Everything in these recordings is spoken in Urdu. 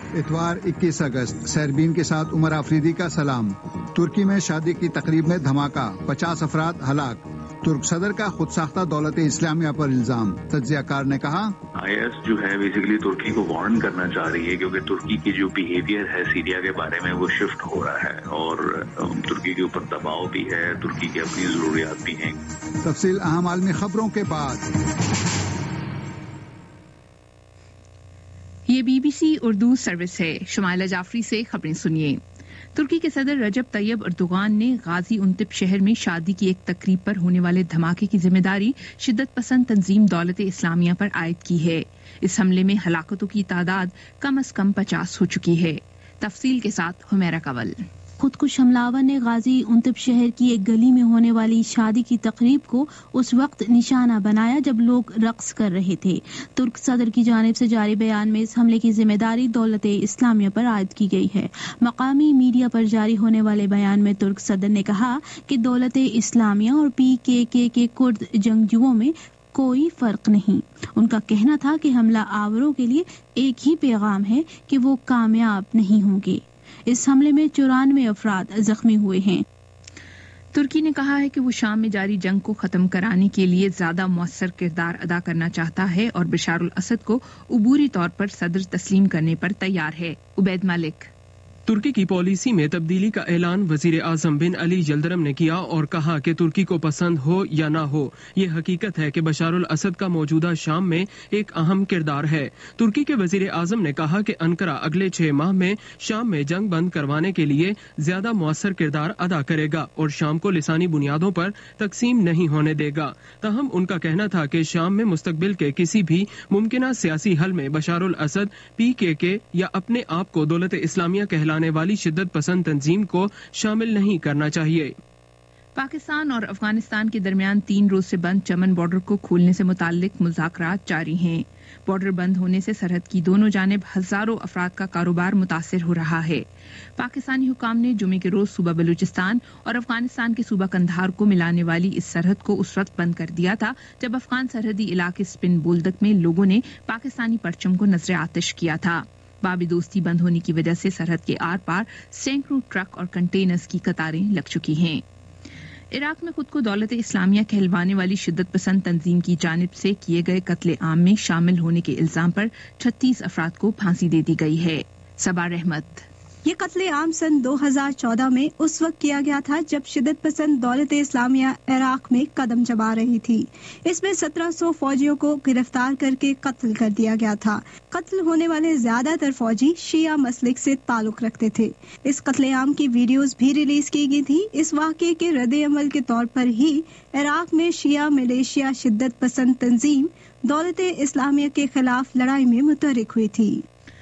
اتوار 21 اگست سیربین کے ساتھ عمر آفریدی کا سلام۔ ترکی میں شادی کی تقریب میں دھماکہ، 50 افراد ہلاک۔ ترک صدر کا خود ساختہ دولت اسلامیہ پر الزام۔ تجزیہ کار نے کہا IS جو ہے بیسیکلی ترکی کو وارن کرنا چاہ رہی ہے، کیونکہ ترکی کی جو بیہیویئر ہے سیریا کے بارے میں وہ شفٹ ہو رہا ہے، اور ترکی کے اوپر دباؤ بھی ہے، ترکی کی اپنی ضروریات بھی ہیں۔ تفصیل اہم عالمی خبروں کے بعد۔ یہ BBC اردو سروس ہے۔ شمائلہ جعفری سے خبریں سنیے۔ ترکی کے صدر رجب طیب اردوغان نے غازی انتب شہر میں شادی کی ایک تقریب پر ہونے والے دھماکے کی ذمہ داری شدت پسند تنظیم دولت اسلامیہ پر عائد کی ہے۔ اس حملے میں ہلاکتوں کی تعداد کم از کم 50 ہو چکی ہے۔ تفصیل کے ساتھ حمیرہ کول۔ خودکش حملہ نے غازی انتب شہر کی ایک گلی میں ہونے والی شادی کی تقریب کو اس وقت نشانہ بنایا جب لوگ رقص کر رہے تھے۔ ترک صدر کی جانب سے جاری بیان میں اس حملے کی ذمہ داری دولت اسلامیہ پر عائد کی گئی ہے۔ مقامی میڈیا پر جاری ہونے والے بیان میں ترک صدر نے کہا کہ دولت اسلامیہ اور PKK کے کرد جنگجوؤں میں کوئی فرق نہیں۔ ان کا کہنا تھا کہ حملہ آوروں کے لیے ایک ہی پیغام ہے کہ وہ کامیاب نہیں ہوں گے۔ اس حملے میں 94 افراد زخمی ہوئے ہیں۔ ترکی نے کہا ہے کہ وہ شام میں جاری جنگ کو ختم کرانے کے لیے زیادہ مؤثر کردار ادا کرنا چاہتا ہے اور بشار الاسد کو عبوری طور پر صدر تسلیم کرنے پر تیار ہے۔ عبید ملک۔ ترکی کی پالیسی میں تبدیلی کا اعلان وزیر اعظم بن علی یلدرم نے کیا اور کہا کہ ترکی کو پسند ہو یا نہ ہو، یہ حقیقت ہے کہ بشار الاسد کا موجودہ شام میں ایک اہم کردار ہے۔ ترکی کے وزیر اعظم نے کہا کہ انقرہ اگلے 6 ماہ میں شام میں جنگ بند کروانے کے لیے زیادہ مؤثر کردار ادا کرے گا اور شام کو لسانی بنیادوں پر تقسیم نہیں ہونے دے گا۔ تاہم ان کا کہنا تھا کہ شام میں مستقبل کے کسی بھی ممکنہ سیاسی حل میں بشار الاسد PKK یا اپنے آپ کو دولت اسلامیہ کہلانے والی شدت پسند تنظیم کو شامل نہیں کرنا چاہیے۔ پاکستان اور افغانستان کے درمیان 3 روز سے بند چمن بارڈر کو کھولنے سے متعلق مذاکرات جاری ہیں۔ بارڈر بند ہونے سے سرحد کی دونوں جانب ہزاروں افراد کا کاروبار متاثر ہو رہا ہے۔ پاکستانی حکام نے جمعے کے روز صوبہ بلوچستان اور افغانستان کے صوبہ قندھار کو ملانے والی اس سرحد کو اس وقت بند کر دیا تھا جب افغان سرحدی علاقے سپن بولدک میں لوگوں نے پاکستانی پرچم کو نذر آتش کیا تھا۔ باب دوستی بند ہونے کی وجہ سے سرحد کے آر پار سینکڑوں ٹرک اور کنٹینرز کی قطاریں لگ چکی ہیں۔ عراق میں خود کو دولت اسلامیہ کہلوانے والی شدت پسند تنظیم کی جانب سے کیے گئے قتل عام میں شامل ہونے کے الزام پر 36 افراد کو پھانسی دے دی گئی ہے۔ صبا رحمت۔ یہ قتل عام سن 2014 میں اس وقت کیا گیا تھا جب شدت پسند دولت اسلامیہ عراق میں قدم جما رہی تھی۔ اس میں 1700 فوجیوں کو گرفتار کر کے قتل کر دیا گیا تھا۔ قتل ہونے والے زیادہ تر فوجی شیعہ مسلک سے تعلق رکھتے تھے۔ اس قتل عام کی ویڈیوز بھی ریلیز کی گئی تھی۔ اس واقعے کے رد عمل کے طور پر ہی عراق میں شیعہ ملیشیا شدت پسند تنظیم دولت اسلامیہ کے خلاف لڑائی میں متحرک ہوئی تھی۔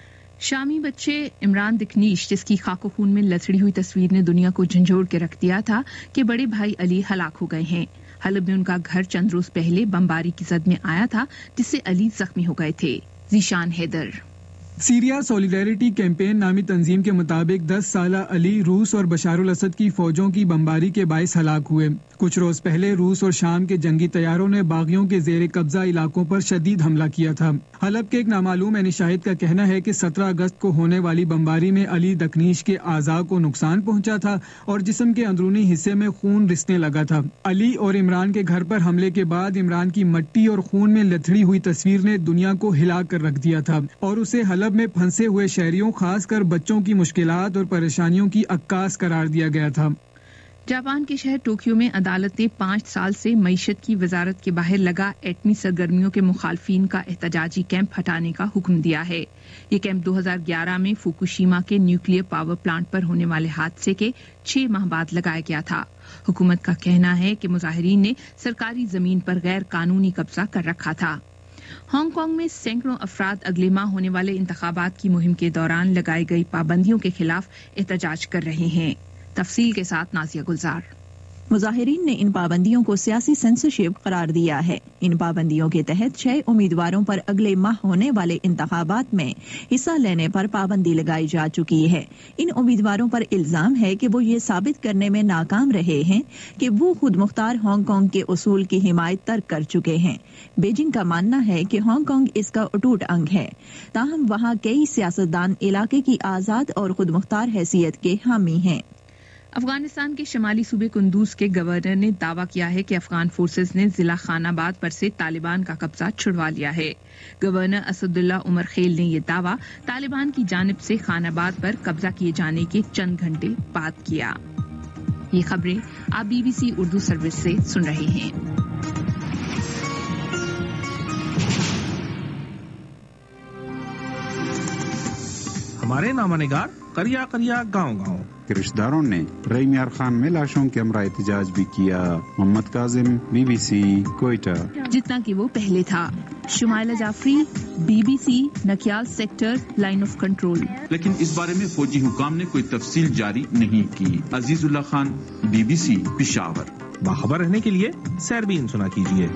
شامی بچے عمران دکنیش، جس کی خاک و خون میں لتڑی ہوئی تصویر نے دنیا کو جھنجھوڑ کے رکھ دیا تھا، کہ بڑے بھائی علی ہلاک ہو گئے ہیں۔ حلب میں ان کا گھر چند روز پہلے بمباری کی زد میں آیا تھا جس سے علی زخمی ہو گئے تھے۔ Zeeshan Haider. Syria solidarity campaign نامی تنظیم کے مطابق 10 سالہ علی روس اور بشار الاسد کی فوجوں کی بمباری کے باعث ہلاک ہوئے۔ کچھ روز پہلے روس اور شام کے جنگی طیاروں نے باغیوں کے زیر قبضہ علاقوں پر شدید حملہ کیا تھا۔ حلب کے ایک نامعلوم عین شاہد کا کہنا ہے کہ 17 اگست کو ہونے والی بمباری میں علی دکنیش کے اعضاء کو نقصان پہنچا تھا اور جسم کے اندرونی حصے میں خون رسنے لگا تھا۔ علی اور عمران کے گھر پر حملے کے بعد عمران کی مٹی اور خون میں لتڑی ہوئی تصویر نے دنیا کو ہلا کر رکھ دیا تھا اور اسے حلب میں پھنسے ہوئے شہریوں، خاص کر بچوں کی مشکلات اور پریشانیوں کی عکاس قرار دیا گیا تھا۔ جاپان کے شہر ٹوکیو میں عدالت نے 5 سال سے معیشت کی وزارت کے باہر لگا ایٹمی سرگرمیوں کے مخالفین کا احتجاجی کیمپ ہٹانے کا حکم دیا ہے۔ یہ کیمپ 2011 میں فوکوشیما کے نیوکلیئر پاور پلانٹ پر ہونے والے حادثے کے 6 ماہ بعد لگایا گیا تھا۔ حکومت کا کہنا ہے کہ مظاہرین نے سرکاری زمین پر غیر قانونی قبضہ کر رکھا تھا۔ ہانگ کانگ میں سینکڑوں افراد اگلے ماہ ہونے والے انتخابات کی مہم کے دوران لگائی گئی پابندیوں کے خلاف احتجاج کر رہے ہیں۔ تفصیل کے ساتھ نازیہ گلزار۔ مظاہرین نے ان پابندیوں کو سیاسی سینسرشپ قرار دیا ہے۔ ان پابندیوں کے تحت 6 امیدواروں پر اگلے ماہ ہونے والے انتخابات میں حصہ لینے پر پابندی لگائی جا چکی ہے۔ ان امیدواروں پر الزام ہے کہ وہ یہ ثابت کرنے میں ناکام رہے ہیں کہ وہ خود مختار ہانگ کانگ کے اصول کی حمایت ترک کر چکے ہیں۔ بیجنگ کا ماننا ہے کہ ہانگ کانگ اس کا اٹوٹ انگ ہے، تاہم وہاں کئی سیاستدان علاقے کی آزاد اور خود مختار حیثیت کے حامی ہیں۔ افغانستان کے شمالی صوبے قندوز کے گورنر نے دعویٰ کیا ہے کہ افغان فورسز نے ضلع خان آباد پر سے طالبان کا قبضہ چھڑوا لیا ہے۔ گورنر اسد اللہ عمر خیل نے یہ دعویٰ طالبان کی جانب سے خان آباد پر قبضہ کیے جانے کے چند گھنٹے بعد کیا۔ یہ خبریں آپ BBC اردو سروس سے سن رہے ہیں۔ ہمارے نامہ نگار قریہ قریہ گاؤں گاؤں کے رشتہ داروں نے ریمیار خان میں لاشوں کے ہمراہ احتجاج بھی کیا۔ محمد کاظم، BBC کوئٹہ۔ جتنا کہ وہ پہلے تھا۔ Shumaila Jafri, BBC Nikyal sector line of control. لیکن اس بارے میں فوجی حکام نے کوئی تفصیل جاری نہیں کی۔ عزیز اللہ خان، BBC پشاور۔ باخبر رہنے کے لیے سیربین سنا کیجیے۔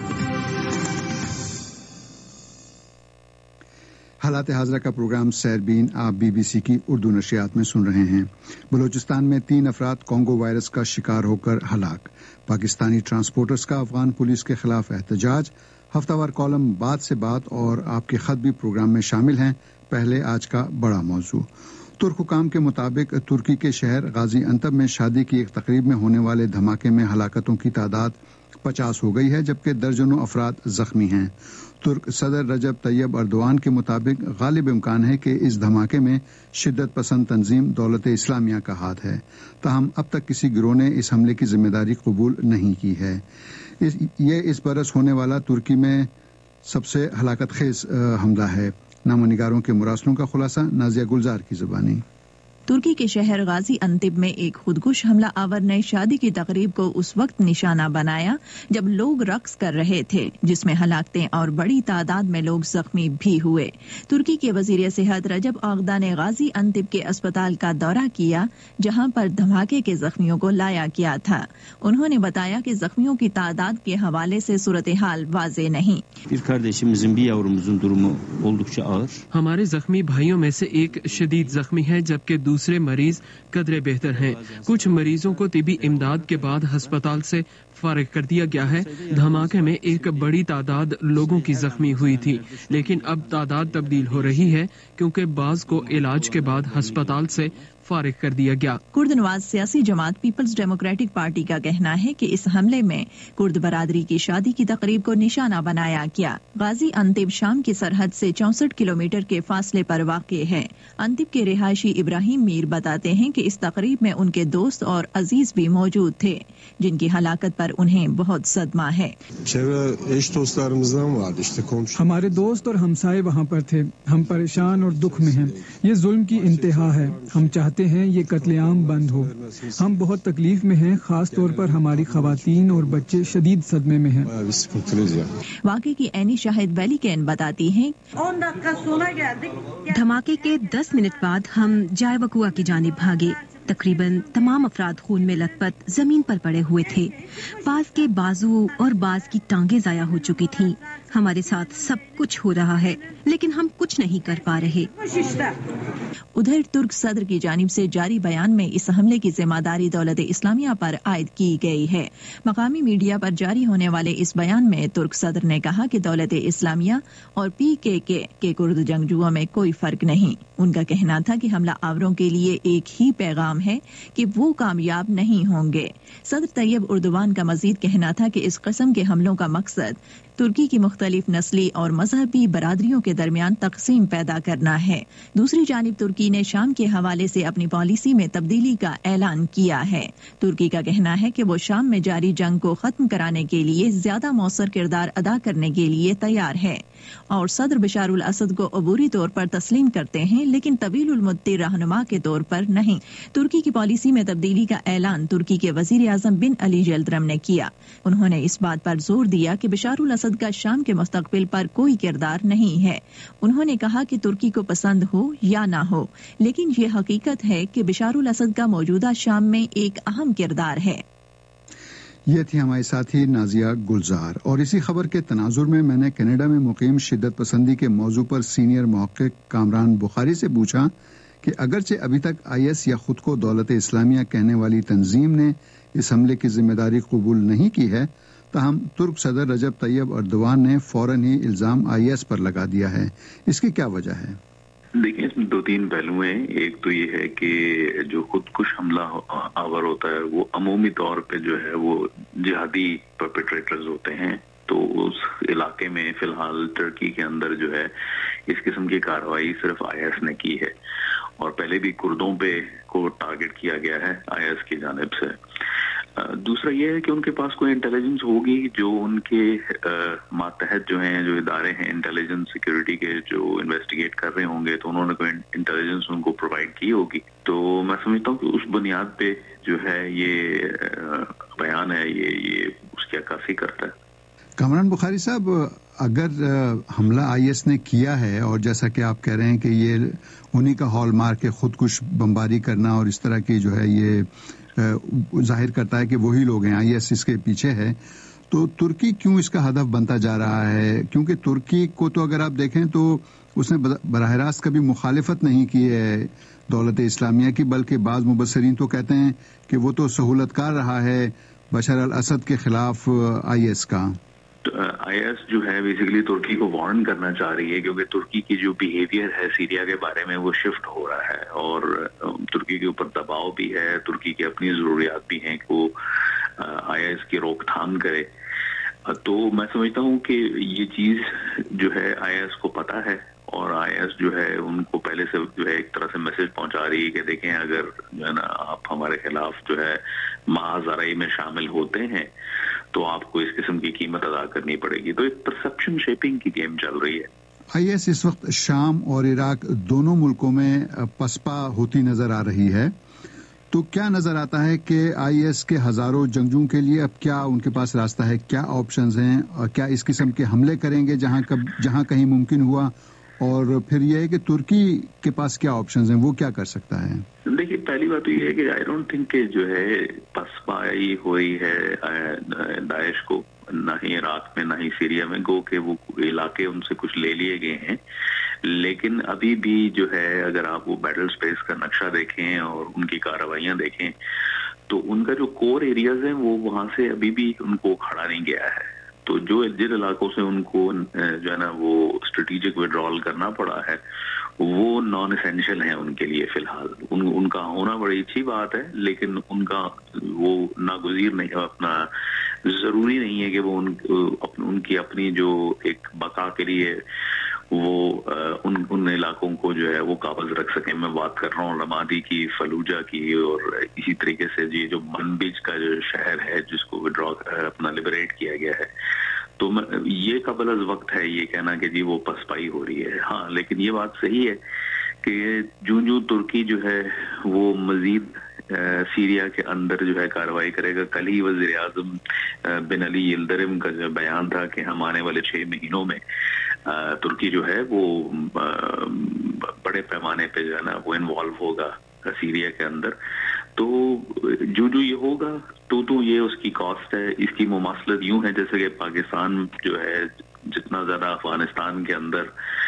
حالات حاضرہ کا پروگرام سیربین آپ BBC کی اردو نشریات میں سن رہے ہیں۔ بلوچستان میں 3 افراد کانگو وائرس کا شکار ہو کر ہلاک۔ پاکستانی ٹرانسپورٹرز کا افغان پولیس کے خلاف احتجاج۔ ہفتہ وار کالم بات سے بات اور آپ کے خط بھی پروگرام میں شامل ہیں۔ پہلے آج کا بڑا موضوع۔ ترک حکام کے مطابق ترکی کے شہر غازی انتب میں شادی کی ایک تقریب میں ہونے والے دھماکے میں ہلاکتوں کی تعداد 50 ہو گئی ہے، جبکہ درجنوں افراد زخمی ہیں۔ ترک صدر رجب طیب اردوان کے مطابق غالب امکان ہے کہ اس دھماکے میں شدت پسند تنظیم دولت اسلامیہ کا ہاتھ ہے، تاہم اب تک کسی گروہ نے اس حملے کی ذمہ داری قبول نہیں کی ہے۔ یہ اس برس ہونے والا ترکی میں سب سے ہلاکت خیز حملہ ہے۔ نامہ نگاروں کے مراسلوں کا خلاصہ نازیہ گلزار کی زبانی۔ ترکی کے شہر غازی انتب میں ایک خودکش حملہ آور نے شادی کی تقریب کو اس وقت نشانہ بنایا جب لوگ رقص کر رہے تھے، جس میں ہلاکتیں اور بڑی تعداد میں لوگ زخمی بھی ہوئے۔ ترکی کے وزیر صحت رجب آغدا نے غازی انتب کے اسپتال کا دورہ کیا، جہاں پر دھماکے کے زخمیوں کو لایا گیا تھا۔ انہوں نے بتایا کہ زخمیوں کی تعداد کے حوالے سے صورتحال واضح نہیں۔ ہمارے زخمی بھائیوں میں سے ایک شدید زخمی ہے، جبکہ دوسرے مریض قدرے بہتر ہیں۔ کچھ مریضوں کو طبی امداد کے بعد ہسپتال سے فارغ کر دیا گیا ہے۔ دھماکے میں ایک بڑی تعداد لوگوں کی زخمی ہوئی تھی، لیکن اب تعداد تبدیل ہو رہی ہے کیونکہ بعض کو علاج کے بعد ہسپتال سے فارغ کر دیا گیا۔ کرد نواز سیاسی جماعت پیپلز ڈیموکریٹک پارٹی کا کہنا ہے کہ اس حملے میں کرد برادری کی شادی کی تقریب کو نشانہ بنایا گیا۔ غازی انتب شام کی سرحد سے 64 کلومیٹر کے فاصلے پر واقع ہے۔ انتب کے رہائشی ابراہیم میر بتاتے ہیں کہ اس تقریب میں ان کے دوست اور عزیز بھی موجود تھے، جن کی ہلاکت پر انہیں بہت صدمہ ہے۔ ہمارے دوست اور ہمسائے وہاں پر تھے۔ ہم پریشان اور دکھ میں ہیں۔ یہ ظلم کی انتہا ہے۔ ہم چاہتے ہیں یہ قتل عام بند ہو۔ ہم بہت تکلیف میں ہیں، خاص طور پر ہماری خواتین اور بچے شدید صدمے میں ہیں۔ واقعے کی عینی شاہد ویلی کین بتاتی ہیں، دھماکے کے 10 منٹ بعد ہم جائے وقوع کی جانب بھاگے۔ تقریباً تمام افراد خون میں لت پت زمین پر پڑے ہوئے تھے۔ بعض کے بازو اور بعض کی ٹانگیں ضائع ہو چکی تھیں۔ ہمارے ساتھ سب کچھ ہو رہا ہے، لیکن ہم کچھ نہیں کر پا رہے۔ ادھر ترک صدر کی جانب سے جاری بیان میں اس حملے کی ذمہ داری دولت اسلامیہ پر عائد کی گئی ہے۔ مقامی میڈیا پر جاری ہونے والے اس بیان میں ترک صدر نے کہا کہ دولت اسلامیہ اور PKK کے کرد جنگجوؤں میں کوئی فرق نہیں۔ ان کا کہنا تھا کہ حملہ آوروں کے لیے ایک ہی پیغام ہے کہ وہ کامیاب نہیں ہوں گے۔ صدر طیب اردوان کا مزید کہنا تھا کہ اس قسم کے حملوں کا مقصد ترکی کی مختلف نسلی اور مذہبی برادریوں کے درمیان تقسیم پیدا کرنا ہے۔ دوسری جانب ترکی نے شام کے حوالے سے اپنی پالیسی میں تبدیلی کا اعلان کیا ہے۔ ترکی کا کہنا ہے کہ وہ شام میں جاری جنگ کو ختم کرانے کے لیے زیادہ مؤثر کردار ادا کرنے کے لیے تیار ہے اور صدر بشار الاسد کو عبوری طور پر تسلیم کرتے ہیں، لیکن طویل المدتی رہنما کے طور پر نہیں۔ ترکی کی پالیسی میں تبدیلی کا اعلان ترکی کے وزیر اعظم بن علی یلدرم نے کیا۔ انہوں نے اس بات پر زور دیا کہ بشار الاسد کا شام کے مستقبل پر کوئی کردار نہیں ہے۔ انہوں نے کہا کہ ترکی کو پسند ہو یا نہ ہو، لیکن یہ حقیقت ہے کہ بشار الاسد کا موجودہ شام میں ایک اہم کردار ہے۔ یہ تھی ہمارے ساتھی نازیہ گلزار. اور اسی خبر کے تناظر میں میں نے کینیڈا میں مقیم شدت پسندی کے موضوع پر سینئر محقق کامران بخاری سے پوچھا کہ اگرچہ ابھی تک IS یا خود کو دولت اسلامیہ کہنے والی تنظیم نے اس حملے کی ذمہ داری قبول نہیں کی ہے، تاہم ترک صدر رجب طیب ایردوان نے فوراً ہی الزام IS پر لگا دیا ہے. اس کی کیا وجہ ہے؟ دیکھیں، اس میں 2-3 پہلو ہیں. ایک تو یہ ہے کہ جو خودکش حملہ آور ہوتا ہے وہ عمومی طور پہ جو ہے وہ جہادی پرپیٹریٹرز ہوتے ہیں. تو اس علاقے میں فی الحال ترکی کے اندر جو ہے اس قسم کی کارروائی صرف IS نے کی ہے، اور پہلے بھی کردوں پہ کو ٹارگٹ کیا گیا ہے IS کی جانب سے. دوسرا یہ ہے کہ ان کے پاس کوئی انٹیلیجنس ہوگی جو ان کے ماتحت جو ہیں، جو ادارے ہیں انٹیلیجنس سیکیورٹی کے، جو انویسٹیگیٹ کر رہے ہوں گے، تو انہوں نے کوئی انٹیلیجنس ان کو پرووائڈ کی ہوگی. تو میں سمجھتا ہوں کہ اس بنیاد پہ جو ہے یہ بیان ہے، یہ اس کی عکاسی کرتا ہے. کامران بخاری صاحب، اگر حملہ IS نے کیا ہے اور جیسا کہ آپ کہہ رہے ہیں کہ یہ انہی کا ہال مارک ہے، خودکش بمباری کرنا اور اس طرح کی جو ہے یہ ظاہر کرتا ہے کہ وہی لوگ ہیں، IS اس کے پیچھے ہے، تو ترکی کیوں اس کا ہدف بنتا جا رہا ہے؟ کیونکہ ترکی کو تو اگر آپ دیکھیں تو اس نے براہ راست کبھی مخالفت نہیں کی ہے دولت اسلامیہ کی، بلکہ بعض مبصرین تو کہتے ہیں کہ وہ تو سہولت کار رہا ہے بشار الاسد کے خلاف IS کا. IS جو ہے بیسیکلی ترکی کو وارن کرنا چاہ رہی ہے، کیونکہ ترکی کی جو بیہیویئر ہے سیریا کے بارے میں وہ شفٹ ہو رہا ہے، اور ترکی کے اوپر دباؤ بھی ہے، ترکی کی اپنی ضروریات بھی ہیں کہ وہ IS کی روک تھام کرے. تو میں سمجھتا ہوں کہ یہ چیز جو ہے IS کو پتہ ہے، اور IS جو ہے ان کو پہلے سے جو ہے ایک طرح سے میسج پہنچا رہی ہے کہ دیکھیں، اگر جو ہے نا آپ ہمارے خلاف جو ہے محاذ آرائی میں شامل ہوتے ہیں تو آپ کو اس قسم کی قیمت ادا کرنی پڑے گی. تو ایک پرسپشن شیپنگ کی گیم چل رہی ہے. IS اس وقت شام اور عراق دونوں ملکوں میں پسپا ہوتی نظر آ رہی ہے، تو کیا نظر آتا ہے کہ IS کے ہزاروں جنگجوؤں کے لیے اب کیا ان کے پاس راستہ ہے، کیا آپشنز ہیں، اور کیا اس قسم کے حملے کریں گے جہاں کہیں ممکن ہوا؟ اور پھر یہ ہے کہ ترکی کے پاس کیا آپشنز ہیں، وہ کیا کر سکتا ہے؟ دیکھیے، پہلی بات تو یہ ہے کہ آئی ڈونٹ تھنک کہ جو ہے پسپائی ہوئی ہے داعش کو، نہ ہی عراق میں نہ ہی سیریا میں. گو کہ وہ علاقے ان سے کچھ لے لیے گئے ہیں، لیکن ابھی بھی جو ہے اگر آپ وہ بیٹل سپیس کا نقشہ دیکھیں اور ان کی کارروائیاں دیکھیں تو ان کا جو کور ایریاز ہیں وہ وہاں سے ابھی بھی ان کو کھڑا نہیں گیا ہے. تو جن علاقوں سے ان کو جو ہے نا وہ اسٹریٹجک وڈرال کرنا پڑا ہے وہ نان اسینشل ہیں ان کے لیے فی الحال. ان کا ہونا بڑی اچھی بات ہے، لیکن ان کا وہ ناگزیر نہیں، اپنا ضروری نہیں ہے کہ وہ ان کی اپنی جو ایک بقا کے لیے وہ ان علاقوں کو جو ہے وہ قابض رکھ سکیں. میں بات کر رہا ہوں رمادی کی، فلوجہ کی، اور اسی طریقے سے یہ جو منبج کا جو شہر ہے جس کو ودرا اپنا لبریٹ کیا گیا ہے. تو یہ قبل از وقت ہے یہ کہنا کہ جی وہ پسپائی ہو رہی ہے. ہاں، لیکن یہ بات صحیح ہے کہ جو ترکی جو ہے وہ مزید سیریا کے اندر جو ہے کارروائی کرے گا. کل ہی وزیر اعظم بن علی یلدرم کا جو بیان تھا کہ ہم آنے والے 6 مہینوں میں ترکی جو ہے وہ بڑے پیمانے پہ جو ہے نا وہ انوالو ہوگا سیریا کے اندر. تو جو یہ ہوگا تو یہ اس کی کاسٹ ہے. اس کی مماثلت یوں ہے جیسے کہ پاکستان جو ہے جتنا زیادہ افغانستان کے اندر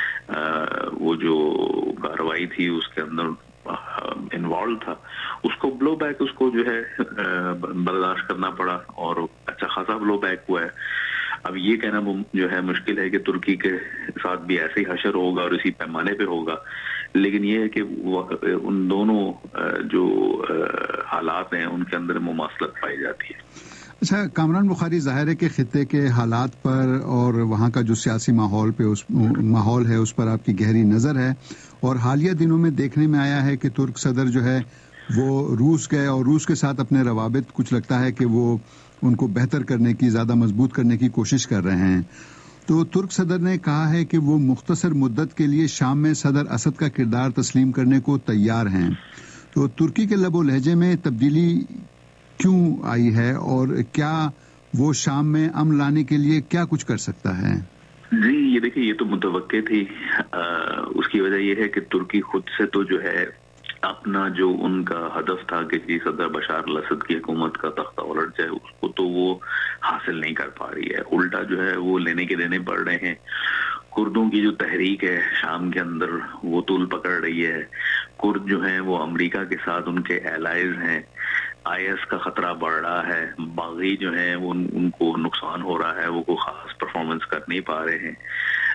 وہ جو کارروائی تھی اس کے اندر انوالو تھا، اس کو بلو بیک اس کو جو ہے برداشت کرنا پڑا، اور اچھا خاصا بلو بیک ہوا ہے. اب یہ کہنا جو ہے مشکل ہے کہ ترکی کے ساتھ بھی ایسے ہی حشر ہوگا اور اسی پیمانے پہ ہوگا، لیکن یہ ہے کہ ان دونوں جو حالات ہیں ان کے اندر مماثلت پائی جاتی ہے. اچھا کامران بخاری، ظاہر ہے کہ خطے کے حالات پر اور وہاں کا جو سیاسی ماحول ہے اس پر آپ کی گہری نظر ہے، اور حالیہ دنوں میں دیکھنے میں آیا ہے کہ ترک صدر جو ہے وہ روس گئے اور روس کے ساتھ اپنے روابط کچھ لگتا ہے کہ وہ ان کو بہتر کرنے کی، زیادہ مضبوط کرنے کی کوشش کر رہے ہیں. تو ترک صدر نے کہا ہے کہ وہ مختصر مدت کے لیے شام میں صدر اسد کا کردار تسلیم کرنے کو تیار ہیں. تو ترکی کے لب و لہجے میں تبدیلی کیوں آئی ہے، اور کیا وہ شام میں امن لانے کے لیے کیا کچھ کر سکتا ہے؟ جی، یہ دیکھیں، یہ تو متوقع تھی. اس کی وجہ یہ ہے کہ ترکی خود سے تو جو ہے اپنا جو ان کا ہدف تھا کہ جی صدر بشار الاسد کی حکومت کا تختہ الٹ جائے، اس کو تو وہ حاصل نہیں کر پا رہی ہے، الٹا جو ہے وہ لینے کے دینے پڑ رہے ہیں۔ کردوں کی جو تحریک ہے شام کے اندر وہ طول پکڑ رہی ہے، کرد جو ہیں وہ امریکہ کے ساتھ ان کے ایلائز ہیں، آئی ایس کا خطرہ بڑھ رہا ہے، باغی جو ہیں وہ ان کو نقصان ہو رہا ہے، وہ کوئی خاص پرفارمنس کر نہیں پا رہے ہیں۔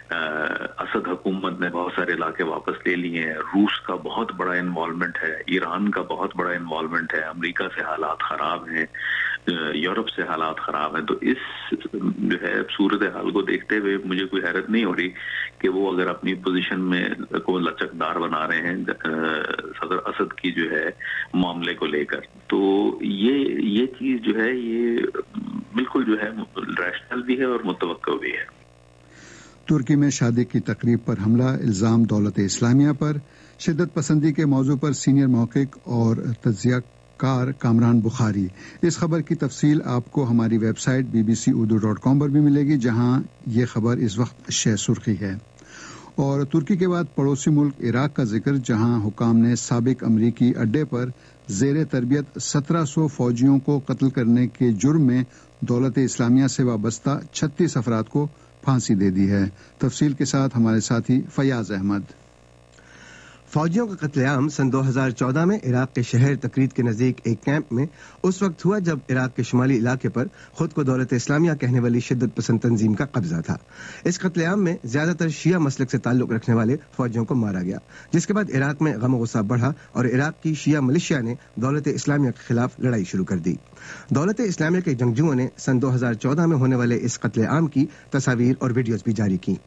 اسد حکومت نے بہت سارے علاقے واپس لے لیے ہیں، روس کا بہت بڑا انوالومنٹ ہے، ایران کا بہت بڑا انوالومنٹ ہے، امریکہ سے حالات خراب ہیں، یورپ سے حالات خراب ہیں۔ تو اس جو ہے صورتحال کو دیکھتے ہوئے مجھے کوئی حیرت نہیں ہو رہی کہ وہ اگر اپنی پوزیشن میں کو لچکدار بنا رہے ہیں صدر اسد کی جو ہے معاملے کو لے کر، تو یہ چیز جو ہے یہ بالکل جو ہے ریشنل بھی ہے اور متوقع بھی ہے۔ ترکی میں شادی کی تقریب پر حملہ، الزام دولت اسلامیہ پر۔ شدت پسندی کے موضوع پر سینئر محقق اور تجزیہ کار کامران بخاری۔ اس خبر کی تفصیل آپ کو ہماری ویب سائٹ bbc.urdu.com پر بھی ملے گی، جہاں یہ خبر اس وقت شہ سرخی ہے۔ اور ترکی کے بعد پڑوسی ملک عراق کا ذکر، جہاں حکام نے سابق امریکی اڈے پر زیر تربیت 1700 فوجیوں کو قتل کرنے کے جرم میں دولت اسلامیہ سے وابستہ 36 افراد کو پھانسی دے دی ہے۔ تفصیل کے ساتھ ہمارے ساتھی فیاض احمد۔ فوجیوں کا قتل عام سن 2014 میں عراق کے شہر تکریت کے نزدیک ایک کیمپ میں اس وقت ہوا جب عراق کے شمالی علاقے پر خود کو دولت اسلامیہ کہنے والی شدت پسند تنظیم کا قبضہ تھا۔ اس قتل عام میں زیادہ تر شیعہ مسلک سے تعلق رکھنے والے فوجیوں کو مارا گیا، جس کے بعد عراق میں غم و غصہ بڑھا اور عراق کی شیعہ ملیشیا نے دولت اسلامیہ کے خلاف لڑائی شروع کر دی۔ دولت اسلامیہ کے جنگجوؤں نے سن 2014 میں ہونے والے اس قتل عام کی تصاویر اور ویڈیوز بھی جاری کی۔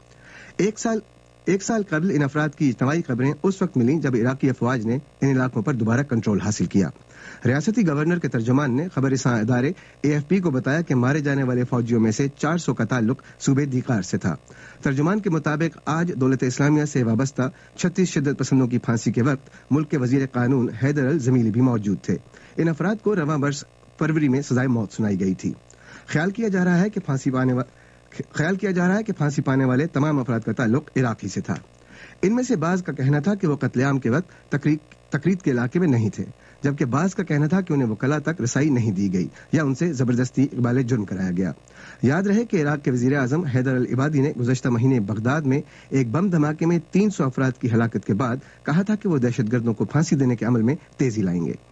ایک سال قبل ان افراد کی اجتماعی خبریں اس وقت ملیں جب عراقی افواج نے ان علاقوں پر دوبارہ کنٹرول حاصل کیا۔ ریاستی گورنر کے ترجمان نے خبر رساں ادارے AFP کو بتایا کہ مارے جانے والے فوجیوں میں سے 400 کا تعلق صوبے دیقار سے تھا۔ ترجمان کے مطابق آج دولت اسلامیہ سے وابستہ 36 شدت پسندوں کی پھانسی کے وقت ملک کے وزیر قانون حیدر الجمیلی بھی موجود تھے۔ ان افراد کو رواں برس فروری میں سزائے موت سنائی گئی تھی۔ خیال کیا جا رہا ہے کہ پھانسی پانے والے تمام افراد کا تعلق عراق ہی سے تھا۔ ان میں سے بعض کا کہنا تھا کہ وہ قتل عام کے وقت تکریت کے علاقے میں نہیں تھے، جبکہ بعض کا کہنا تھا کہ انہیں وکلا تک رسائی نہیں دی گئی یا ان سے زبردستی اقبال جرم کرایا گیا۔ یاد رہے کہ عراق کے وزیر اعظم حیدر العبادی نے گزشتہ مہینے بغداد میں ایک بم دھماکے میں 300 افراد کی ہلاکت کے بعد کہا تھا کہ وہ دہشت گردوں کو پھانسی دینے کے عمل میں تیزی لائیں گے۔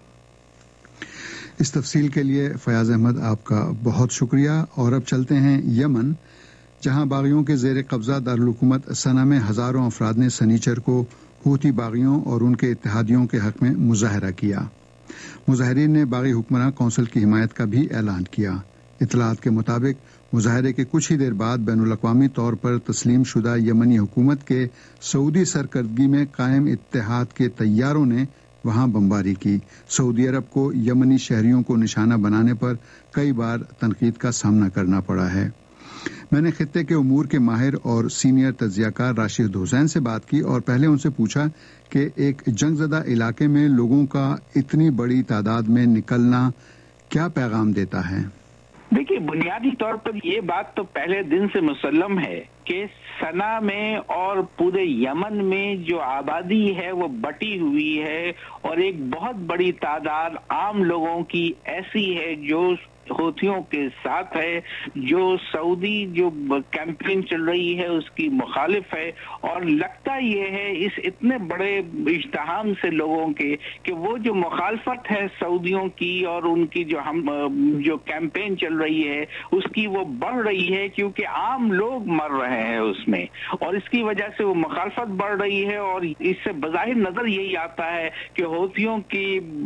اس تفصیل کے لیے فیاض احمد آپ کا بہت شکریہ۔ اور اب چلتے ہیں یمن، جہاں باغیوں کے زیر قبضہ دارالحکومت سنا میں ہزاروں افراد نے سنیچر کو حوثی باغیوں اور ان کے اتحادیوں کے حق میں مظاہرہ کیا۔ مظاہرین نے باغی حکمراں کونسل کی حمایت کا بھی اعلان کیا۔ اطلاعات کے مطابق مظاہرے کے کچھ ہی دیر بعد بین الاقوامی طور پر تسلیم شدہ یمنی حکومت کے سعودی سرکردگی میں قائم اتحاد کے طیاروں نے وہاں بمباری کی۔ سعودی عرب کو یمنی شہریوں کو نشانہ بنانے پر کئی بار تنقید کا سامنا کرنا پڑا ہے۔ میں نے خطے کے امور کے ماہر اور سینئر تجزیہ کار راشد حسین سے بات کی اور پہلے ان سے پوچھا کہ ایک جنگ زدہ علاقے میں لوگوں کا اتنی بڑی تعداد میں نکلنا کیا پیغام دیتا ہے۔ دیکھیے، بنیادی طور پر یہ بات تو پہلے دن سے مسلم ہے کہ سنا میں اور پورے یمن میں جو آبادی ہے وہ بٹی ہوئی ہے، اور ایک بہت بڑی تعداد عام لوگوں کی ایسی ہے جو حوثیوں کے ساتھ ہے، جو سعودی جو کیمپین چل رہی ہے اس کی مخالف ہے۔ اور لگتا یہ ہے اس اتنے بڑے اجتماع سے لوگوں کے کہ وہ جو مخالفت ہے سعودیوں کی اور ان کی جو کیمپین چل رہی ہے اس کی وہ بڑھ رہی ہے، کیونکہ عام لوگ مر رہے ہیں اس میں، اور اس کی وجہ سے وہ مخالفت بڑھ رہی ہے۔ اور اس سے بظاہر نظر یہی آتا ہے کہ حوثیوں کی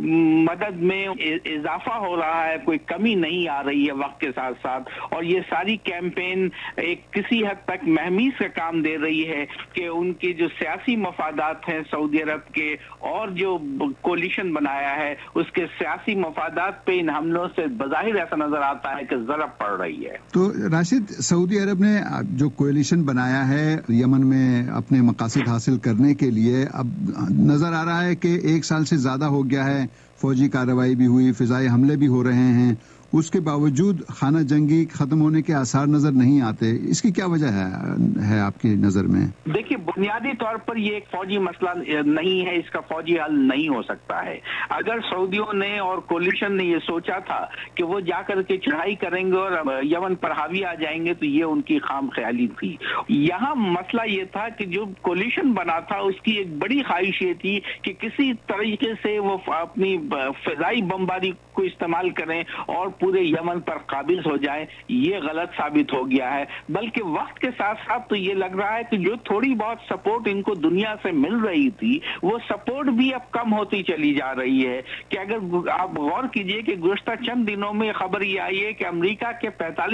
مدد میں اضافہ ہو رہا ہے، کوئی کمی نہیں آ رہی ہے وقت کے ساتھ ساتھ۔ اور یہ ساری کیمپین ایک کسی حد تک مہمیز کا کام دے رہی ہے کہ ان کے جو سیاسی مفادات ہیں سعودی عرب کے اور جو کولیشن بنایا ہے اس کے سیاسی مفادات پہ ان حملوں سے بظاہر ایسا نظر آتا ہے کہ ضرب پڑ رہی ہے۔ تو راشد، سعودی عرب نے جو کولیشن بنایا ہے یمن میں اپنے مقاصد حاصل کرنے کے لیے، اب نظر آ رہا ہے کہ ایک سال سے زیادہ ہو گیا ہے، فوجی کارروائی بھی ہوئی، فضائی حملے بھی ہو رہے ہیں، اس کے باوجود خانہ جنگی ختم ہونے کے آثار نظر نہیں آتے. اس کی کیا وجہ ہے آپ کی نظر میں؟ دیکھیے، بنیادی طور پر یہ ایک فوجی مسئلہ نہیں ہے، اس کا فوجی حل نہیں ہو سکتا ہے. اگر سعودیوں نے اور کولیشن نے یہ سوچا تھا کہ وہ جا کر کے چڑھائی کریں گے اور یمن پر حاوی آ جائیں گے تو یہ ان کی خام خیالی تھی. یہاں مسئلہ یہ تھا کہ جو کولیشن بنا تھا اس کی ایک بڑی خواہش یہ تھی کہ کسی طریقے سے وہ اپنی فضائی بمباری کو استعمال کریں اور پورے یمن پر قابض ہو جائیں. یہ غلط ثابت ہو گیا ہے، بلکہ وقت کے ساتھ ساتھ تو یہ لگ رہا ہے کہ جو تھوڑی بہت سپورٹ ان کو دنیا سے مل رہی تھی وہ سپورٹ بھی اب کم ہوتی چلی جا رہی ہے. کہ اگر آپ غور کیجئے کہ گزشتہ چند دنوں میں خبر یہ آئی ہے کہ امریکہ کے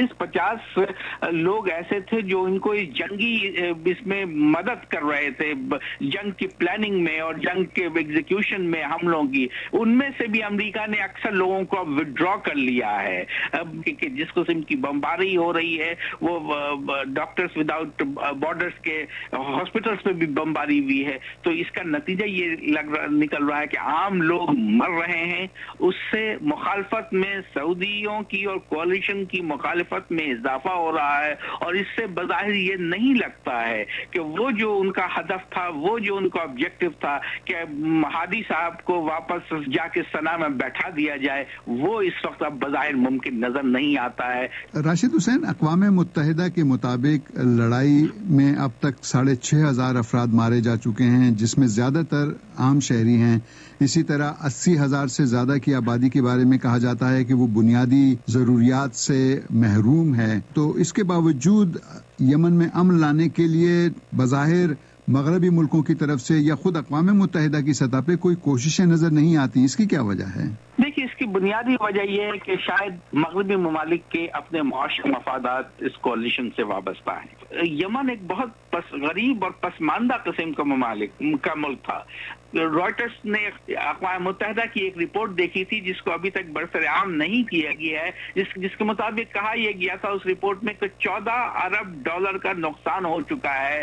45-50 لوگ ایسے تھے جو ان کو جنگی اس میں مدد کر رہے تھے، جنگ کی پلاننگ میں اور جنگ کے ایگزیکیوشن میں حملوں کی. ان میں سے بھی امریکہ نے اکثر لوگوں کو اب وڈرا کر لیا ہے. کہ جس قسم کی بمباری ہو رہی ہے وہ ڈاکٹرز وداؤٹ بارڈرز کے ہاسپٹلز پہ بھی بمباری ہوئی ہے، تو اس کا نتیجہ یہ نکل رہا ہے کہ عام لوگ مر رہے ہیں. اس سے مخالفت میں سعودیوں کی اور کولیشن کی مخالفت میں اضافہ ہو رہا ہے، اور اس سے بظاہر یہ نہیں لگتا ہے کہ وہ جو ان کا ہدف تھا، وہ جو ان کا آبجیکٹو تھا کہ ہادی صاحب کو واپس جا کے سنا میں بیٹھا دیا جائے، وہ اس وقت اب بظاہر ممکن نظر نہیں آتا ہے. راشد حسین، اقوام متحدہ کے مطابق لڑائی میں اب تک 6,500 افراد مارے جا چکے ہیں، جس میں زیادہ تر عام شہری ہیں. اسی طرح 80,000 سے زیادہ کی آبادی کے بارے میں کہا جاتا ہے کہ وہ بنیادی ضروریات سے محروم ہے. تو اس کے باوجود یمن میں امن لانے کے لیے بظاہر مغربی ملکوں کی طرف سے یا خود اقوام متحدہ کی سطح پہ کوئی کوششیں نظر نہیں آتی. اس کی کیا وجہ ہے؟ دیکھیے، اس کی بنیادی وجہ یہ ہے کہ شاید مغربی ممالک کے اپنے معاشی مفادات اس کولیشن سے وابستہ ہیں. یمن ایک بہت غریب اور پسماندہ قسم کا ملک تھا. رائٹرز نے اقوام متحدہ کی ایک رپورٹ دیکھی تھی جس کو ابھی تک برسر عام نہیں کیا گیا ہے، جس کے مطابق کہا یہ گیا تھا اس رپورٹ میں کہ $14 ارب کا نقصان ہو چکا ہے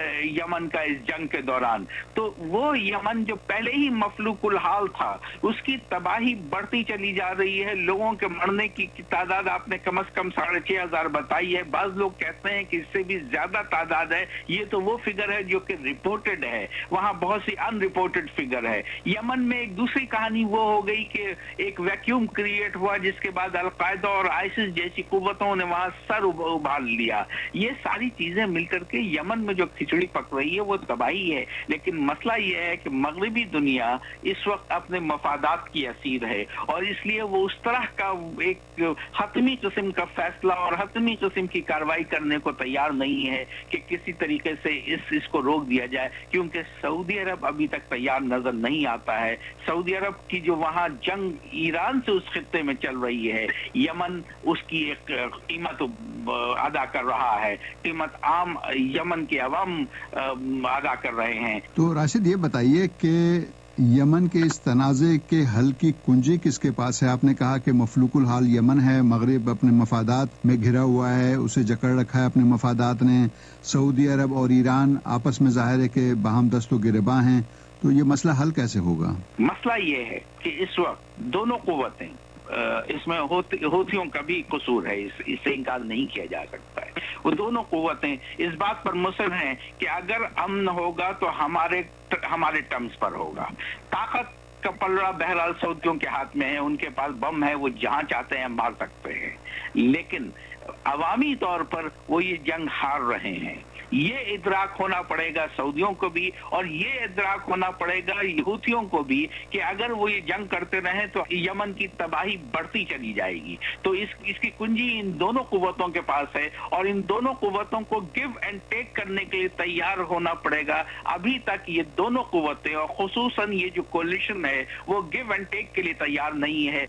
یمن کا اس جنگ کے دوران. تو وہ یمن جو پہلے ہی مفلوق الحال تھا اس کی تباہی بڑھتی چلی جا رہی ہے. لوگوں کے مرنے کی تعداد آپ نے کم از کم 6,500 بتائی ہے. بعض لوگ کہتے ہیں کہ اس سے بھی زیادہ تعداد ہے. یہ تو وہ فگر ہے جو کہ رپورٹڈ ہے، وہاں بہت سی ان رپورٹڈ فگر ہے. یمن میں ایک دوسری کہانی وہ ہو گئی کہ ایک ویکیوم کریٹ ہوا جس کے بعد القاعدہ اور آئسس جیسی قوتوں نے وہاں سر ابھال لیا. یہ ساری چیزیں مل کر کے یمن میں جو کھچڑی پک رہی ہے وہ تباہی ہے. لیکن مسئلہ یہ ہے کہ مغربی دنیا اس وقت اپنے مفادات کی اسیر ہے، اور اس لیے وہ اس طرح کا ایک حتمی قسم کا فیصلہ اور حتمی قسم کی کارروائی کرنے کو تیار نہیں ہے کہ کسی طریقے سے اس کو روک دیا جائے، کیونکہ سعودی عرب ابھی تک تیار نظر نہیں آتا ہے. سعودی عرب کی جو وہاں جنگ ایران سے اس خطے میں چل رہی ہے، یمن اس کی ایک قیمت ادا کر رہا ہے، قیمت عام یمن کے عوام ادا کر رہے ہیں. تو راشد یہ بتائیے کہ یمن کے اس تنازع کے حل کی کنجی کس کے پاس ہے؟ آپ نے کہا کہ مفلوق الحال یمن ہے، مغرب اپنے مفادات میں گھرا ہوا ہے، اسے جکڑ رکھا ہے اپنے مفادات نے. سعودی عرب اور ایران آپس میں ظاہر ہے کہ باہم دست و گریباں ہیں. تو یہ مسئلہ حل کیسے ہوگا؟ مسئلہ یہ ہے کہ اس وقت دونوں قوتیں، اس میں ہوتھیوں کا بھی قصور ہے، اس سے انکار نہیں کیا جا سکتا ہے. وہ دونوں قوتیں اس بات پر مصر ہیں کہ اگر امن ہوگا تو ہمارے ٹرمز پر ہوگا. طاقت کا پلڑا بہرحال سعودیوں کے ہاتھ میں ہے، ان کے پاس بم ہے، وہ جہاں چاہتے ہیں مار سکتے ہیں. لیکن عوامی طور پر وہ یہ جنگ ہار رہے ہیں. یہ ادراک ہونا پڑے گا سعودیوں کو بھی، اور یہ ادراک ہونا پڑے گا یہودیوں کو بھی کہ اگر وہ یہ جنگ کرتے رہیں تو یمن کی تباہی بڑھتی چلی جائے گی. تو اس کی کنجی ان دونوں قوتوں کے پاس ہے، اور ان دونوں قوتوں کو گیو اینڈ ٹیک کرنے کے لیے تیار ہونا پڑے گا. ابھی تک یہ دونوں قوتیں اور خصوصاً یہ جو کولیشن ہے وہ گیو اینڈ ٹیک کے لیے تیار نہیں ہے.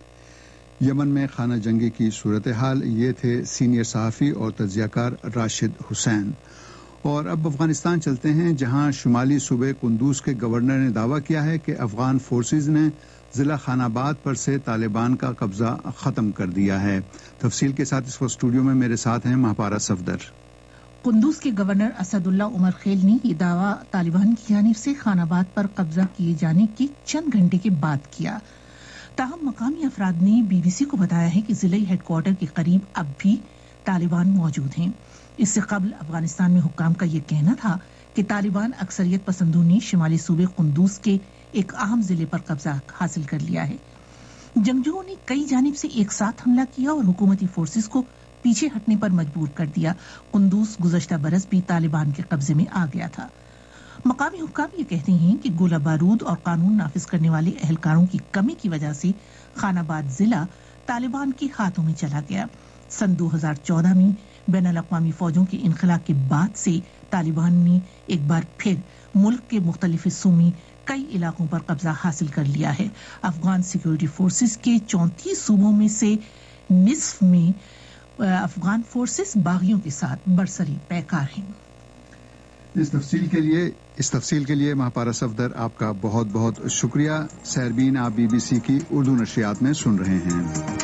یمن میں خانہ جنگی کی صورتحال. یہ تھے سینئر صحافی اور تجزیہ کار راشد حسین. اور اب افغانستان چلتے ہیں، جہاں شمالی صوبے قندوز کے گورنر نے دعویٰ کیا ہے کہ افغان فورسز نے ضلع خان آباد پر سے طالبان کا قبضہ ختم کر دیا ہے. تفصیل کے ساتھ اس وقت اسٹوڈیو میں میرے ساتھ ہیں مہاپارا صفدر. قندوز کے گورنر اسد اللہ عمر خیل نے یہ دعویٰ طالبان کی جانب سے خان آباد پر قبضہ کیے جانے کے چند گھنٹے کے بعد کیا. تاہم مقامی افراد نے BBC کو بتایا ہے کہ ضلعی ہیڈ کوارٹر کے قریب اب بھی طالبان موجود ہیں۔ اس سے قبل افغانستان میں حکام کا یہ کہنا تھا کہ طالبان اکثریت پسندوں نے شمالی صوبے قندوز کے ایک اہم ضلع پر قبضہ حاصل کر لیا ہے۔ جنگجوؤں نے کئی جانب سے ایک ساتھ حملہ کیا اور حکومتی فورسز کو پیچھے ہٹنے پر مجبور کر دیا۔ قندوز گزشتہ برس بھی طالبان کے قبضے میں آ گیا تھا۔ مقامی حکام یہ کہتے ہیں کہ گولہ بارود اور قانون نافذ کرنے والے اہلکاروں کی کمی کی وجہ سے خان آباد ضلع طالبان کے ہاتھوں میں چلا گیا۔ سن 2014 میں بین الاقوامی فوجوں کے انخلا کے بعد سے طالبان نے ایک بار پھر ملک کے مختلف حصوں میں کئی علاقوں پر قبضہ حاصل کر لیا ہے۔ افغان سیکیورٹی فورسز کے 34 صوبوں میں سے نصف میں افغان فورسز باغیوں کے ساتھ برسری پیکار ہیں۔ اس تفصیل کے لیے مہاپارا صفدر آپ کا بہت بہت شکریہ۔ سیربین آپ BBC کی اردو نشریات میں سن رہے ہیں۔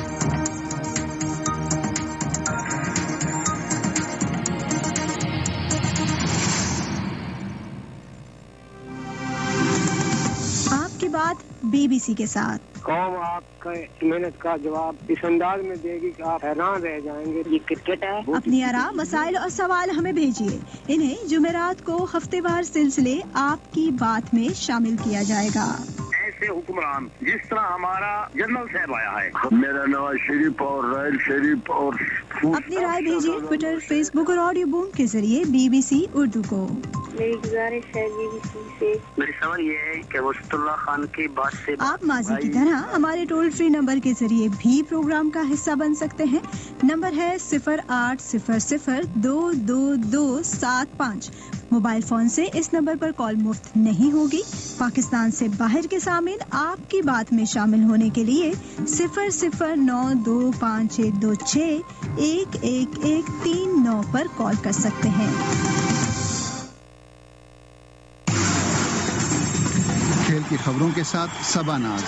آپ کی بات BBC کے ساتھ۔ قوم آپ کا محنت کا جواب اس انداز میں دے گی کہ آپ حیران رہ جائیں گے۔ یہ کرکٹ ہے۔ اپنی آراء، مسائل اور سوال ہمیں بھیجیے۔ انہیں جمعرات کو ہفتے وار سلسلے آپ کی بات میں شامل کیا جائے گا۔ ایسے حکمران جس طرح ہمارا جنرل صاحب آیا ہے۔ میرا نواز شریف اور رائل شریف اور اپنی رائے بھیجیے ٹویٹر، فیس بک اور آڈیو بوم کے ذریعے BBC اردو کو۔ میری گزارش ہے BBC سے، میری سوال یہ ہے کہ وسط اللہ خان کی بات سے آپ ماضی کی طرح ہمارے ٹول فری نمبر کے ذریعے بھی پروگرام کا حصہ بن سکتے ہیں۔ نمبر ہے 08002275۔ موبائل فون سے اس نمبر پر کال مفت نہیں ہوگی۔ پاکستان سے باہر کے سامعین آپ کی بات میں شامل ہونے کے لیے 0092561139 پر کال کر سکتے ہیں۔ کھیل کی خبروں کے ساتھ صبا ناز۔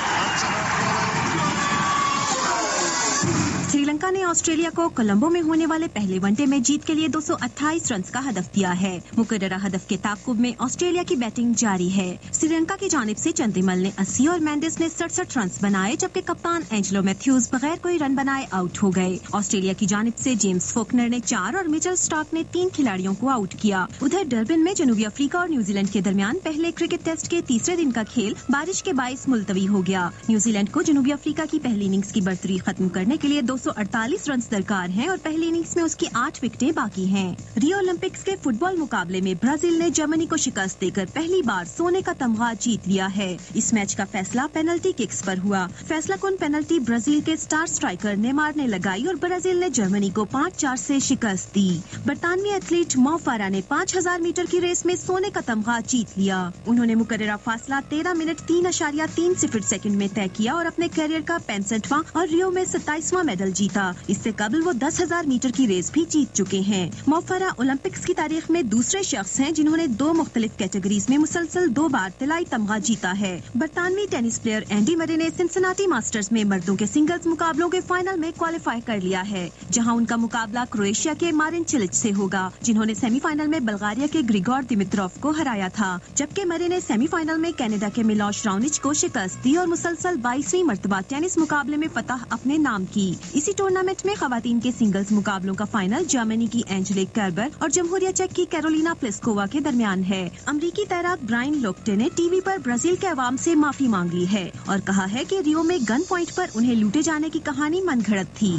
سری لنکا نے آسٹریلیا کو کولمبو میں ہونے والے پہلے ون ڈے میں جیت کے لیے 228 رنز کا ہدف دیا ہے۔ مقررہ ہدف کے تعاقب میں آسٹریلیا کی بیٹنگ جاری ہے۔ سری لنکا کی جانب سے چندیمل نے 80 اور مینڈس نے 67 رنز بنائے، جبکہ کپتان اینجلو میتھیوز بغیر کوئی رن بنائے آؤٹ ہو گئے۔ آسٹریلیا کی جانب سے جیمز فوکنر نے 4 اور میچل سٹارک نے 3 کھلاڑیوں کو آؤٹ کیا۔ ادھر ڈربن میں جنوبی افریقہ اور نیوزی لینڈ کے درمیان پہلے کرکٹ ٹیسٹ کے تیسرے دن کا کھیل بارش کے باعث ملتوی ہو گیا۔ نیوزی لینڈ کو جنوبی افریقہ کی پہلی اننگز کی برتری ختم کرنے کے لیے 248 رنز درکار ہیں اور پہلی اننگز میں اس کی 8 وکٹیں باقی ہیں۔ ریو اولمپکس کے فٹ بال مقابلے میں برازیل نے جرمنی کو شکست دے کر پہلی بار سونے کا تمغہ جیت لیا ہے۔ اس میچ کا فیصلہ پینلٹی ککس پر ہوا۔ فیصلہ کن پینلٹی برازیل کے سٹار سٹرائیکر نیمار نے لگائی اور برازیل نے جرمنی کو 5-4 سے شکست دی۔ برطانوی ایتھلیٹ مو فارا نے 5000 میٹر کی ریس میں سونے کا تمغہ جیت لیا۔ انہوں نے مقررہ فاصلہ 13 منٹ 3.30 سیکنڈ میں طے کیا اور اپنے کیریئر کا 65واں اور ریو میں 27واں میڈل جیتا۔ اس سے قبل وہ 10,000 میٹر کی ریس بھی جیت چکے ہیں۔ مو فارا اولمپکس کی تاریخ میں دوسرے شخص ہیں جنہوں نے 2 مختلف کیٹیگریز میں مسلسل 2 بار طلائی تمغہ جیتا ہے۔ برطانوی ٹینس پلیئر اینڈی مرے نے سنسناٹی ماسٹرز میں مردوں کے سنگلز مقابلوں کے فائنل میں کوالیفائی کر لیا ہے، جہاں ان کا مقابلہ کروشیا کے مارن چلچ سے ہوگا، جنہوں نے سیمی فائنل میں بلغاریہ کے گریگور دیمتروف کو ہرایا تھا، جبکہ مرے نے سیمی فائنل میں کینیڈا کے میلوش راونچ کو شکست دی اور مسلسل 22ویں مرتبہ ٹینس مقابلے میں فتح اپنے نام کی۔ اسی ٹورنامنٹ میں خواتین کے سنگلز مقابلوں کا فائنل جرمنی کی اینجلیک کربر اور جمہوریہ چیک کی کیرولینا پلسکووا کے درمیان ہے۔ امریکی تیراک برائن لوکٹے نے ٹی وی پر برازیل کے عوام سے معافی مانگ لی ہے اور کہا ہے کہ ریو میں گن پوائنٹ پر انہیں لوٹے جانے کی کہانی من گھڑت تھی۔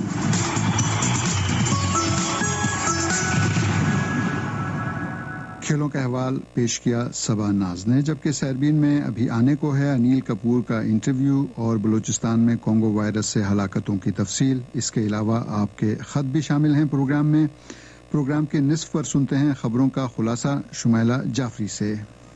کھیلوں کا احوال پیش کیا صبا ناز نے، جبکہ سیربین میں ابھی آنے کو ہے انیل کپور کا انٹرویو اور بلوچستان میں کونگو وائرس سے ہلاکتوں کی تفصیل۔ اس کے علاوہ آپ کے خط بھی شامل ہیں پروگرام میں۔ پروگرام کے نصف پر سنتے ہیں خبروں کا خلاصہ شمیلہ جعفری سے۔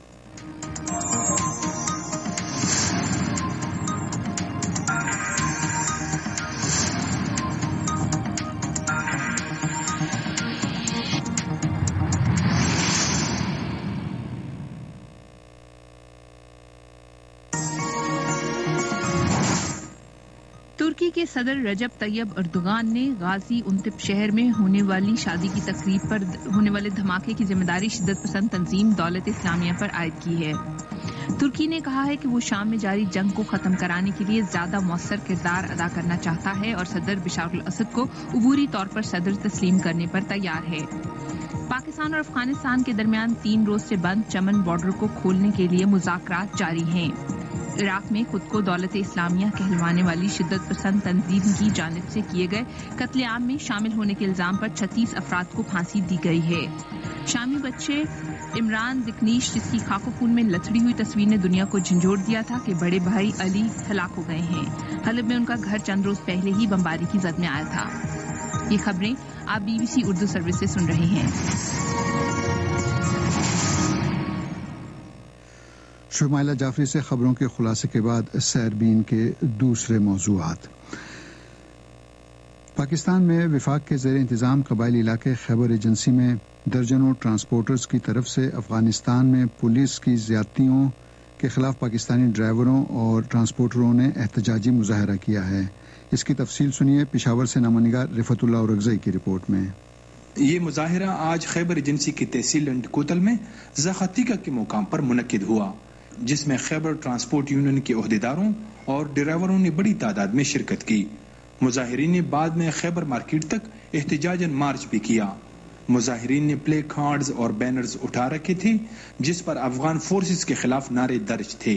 ترکی کے صدر رجب طیب اردوغان نے غازی انتب شہر میں ہونے والی شادی کی تقریب پر ہونے والے دھماکے کی ذمہ داری شدت پسند تنظیم دولت اسلامیہ پر عائد کی ہے۔ तुर्की ने कहा है कि वो शाम में जारी जंग को खत्म कराने के लिए ज्यादा मौसर किरदार अदा करना चाहता है और सदर बशारुल असद को अबूरी तौर पर सदर तस्लीम करने पर तैयार है। पाकिस्तान और अफगानिस्तान के दरमियान 3 रोज से बंद चमन बॉर्डर को खोलने के लिए मुज़ाकरात जारी हैं। इराक में खुद को दौलत इस्लामिया कहलवाने वाली शिद्दत पसंद तंजीम की जानिब से किए गए कत्लेआम में शामिल होने के इल्जाम पर 36 अफराद को फांसी दी गई है। शामी बच्चे इमरान दिकनीश, जिसकी खाको खून में लथड़ी हुई तस्वीर ने दुनिया को झंझोड़ दिया था कि बड़े भाई अली हलाक हो गए हैं। हलब में उनका घर चंद रोज पहले ही बमबारी की जद में आया था। ये खबरें आप BBC उर्दू सर्विस से सुन रहे हैं। शुमाइला जाफरी से खबरों के खुलासे के बाद सैरबीन के दूसरे मौज़ूआत। पाकिस्तान में विफाक के ज़ेर इंतज़ाम कबायली इलाके खैबर एजेंसी में दर्जनों ट्रांसपोर्टर्स की तरफ से अफगानिस्तान में पुलिस की ज़्यादतियों के खिलाफ पाकिस्तानी ड्राइवरों और ट्रांसपोर्टरों ने एहतजाजी मुजाहरा किया है। इसकी तफसील सुनिए पेशावर से नामनिगार रिफतुल्लाह औरगज़ई की रिपोर्ट में। ये मुजाहरा आज खैबर एजेंसी की तहसील कोतल में ज़ख़ातिका के मुकाम पर मुनक्किद हुआ, जिसमें खैबर ट्रांसपोर्ट यूनियन के ओहदेदारों और ड्राइवरों ने बड़ी तादाद में शिरकत की। मुजाहिरीन ने बाद में खैबर मार्केट तक एहतजाजन मार्च भी किया। मुजाहिरीन ने प्ले कार्ड्स और बैनर्स उठा रखे थे जिस पर अफगान फोर्सेस के खिलाफ नारे दर्ज थे।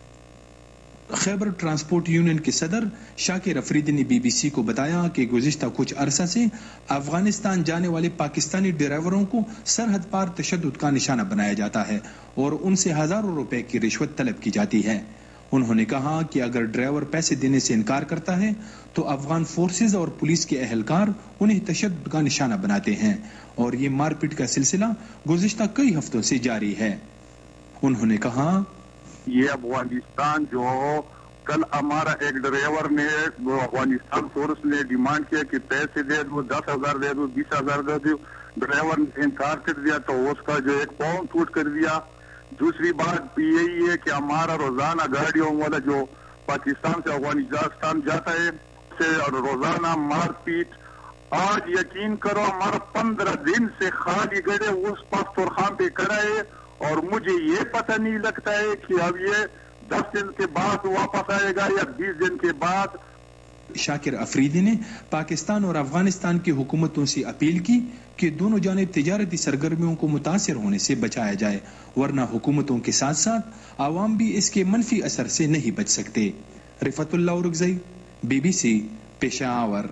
खैबर ट्रांसपोर्ट यूनियन के सदर शाकिर अफरीदी ने BBC को बताया कि गुज़िश्ता कुछ अरसा से अफगानिस्तान जाने वाले पाकिस्तानी ड्राइवरों को सरहद पार तशद्दुद का निशाना बनाया जाता है और उनसे हजारों रुपए की रिश्वत तलब की जाती है। उन्होंने कहा कि अगर ड्राइवर पैसे देने से इनकार करता है तो अफगान फोर्सेज और पुलिस के अहलकार उन्हें तशद्दुद का निशाना बनाते हैं और ये मारपीट का सिलसिला गुज़िश्ता कई हफ्तों से जारी है। उन्होंने कहा, ये अफगानिस्तान जो कल हमारा एक ड्राइवर ने अफगानिस्तान फोर्स ने डिमांड किया कि पैसे दे दो, 10,000 दे दो, 20,000 दे दो। ड्राइवर ने इनकार कर दिया तो उसका जो एक पाँव टूट कर दिया। दूसरी बात यही है कि हमारा रोजाना गाड़ियों वाला जो पाकिस्तान से अफगानिस्तान जाता है से रोजाना मारपीट। आज यकीन करो हमारा 15 दिन से खाली गड़े उस पख्तूनख्वा पे खड़ा है और मुझे ये पता नहीं लगता है कि अब ये 10 दिन के बाद वापस आएगा या 20 दिन के बाद। शाकिर अफरीदी ने पाकिस्तान और अफगानिस्तान की हुकूमतों से अपील की कि दोनों जानिब तिजारती सरगर्मियों को मुतासिर होने से बचाया जाए, वरना हुकूमतों के साथ साथ आवाम भी इसके मनफी असर से नहीं बच सकते। रिफतुल्लाह औरगज़ई, BBC, पेशावर।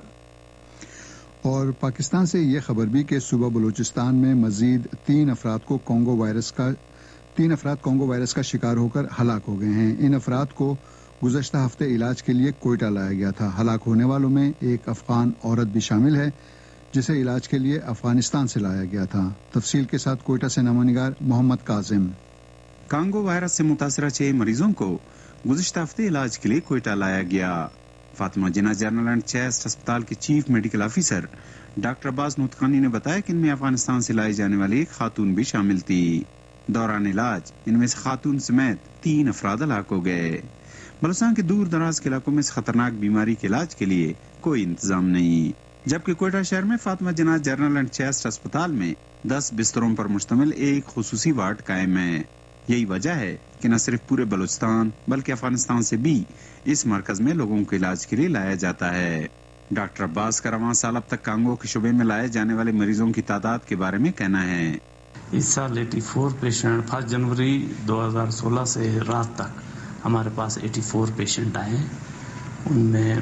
और पाकिस्तान से ये खबर भी कि सूबा बलूचिस्तान में मजीद 3 अफराद कोंगो वायरस का शिकार होकर हलाक हो गए हैं। इन अफराद को गुज़श्ता हफ्ते इलाज के लिए कोयटा लाया गया था। हलाक होने वालों में एक अफगान औरत भी शामिल है जिसे इलाज के लिए अफगानिस्तान से लाया गया था। तफसील के साथ कोयटा से नामनिगार मोहम्मद काजिम। कांगो वायरस से मुतासरा 6 मरीजों को गुज़श्ता हफ्ते इलाज के लिए कोयटा लाया गया। Fatima Jinnah general and chest अस्पताल के chief medical officer doctor Abbas Nutkhani ने बताया कि इनमें अफगानिस्तान से लाई जाने वाली एक खातून भी शामिल थी। दौरान इलाज इनमें से खातून समेत 3 अफराद हलाक हो गए। बलूचिस्तान के दूर दराज के इलाकों में इस खतरनाक बीमारी के इलाज के लिए कोई इंतजाम नहीं, जबकि कोयटा शहर में Fatima Jinnah general and chest अस्पताल में 10 बिस्तरों पर मुश्तमिल एक खुसूसी वार्ड कायम है। यही वजह है कि न सिर्फ पूरे बलूचिस्तान बल्कि अफगानिस्तान से भी इस मरकज में लोगों को इलाज के लिए लाया जाता है। डॉक्टर अब्बास का रवां साल अब तक कांगो के शुबे में लाए जाने वाले मरीजों की तादाद के बारे में कहना है। इस साल 84 पेशेंट 1 जनवरी 2016 से रात तक हमारे पास 84 पेशेंट आए। उनमें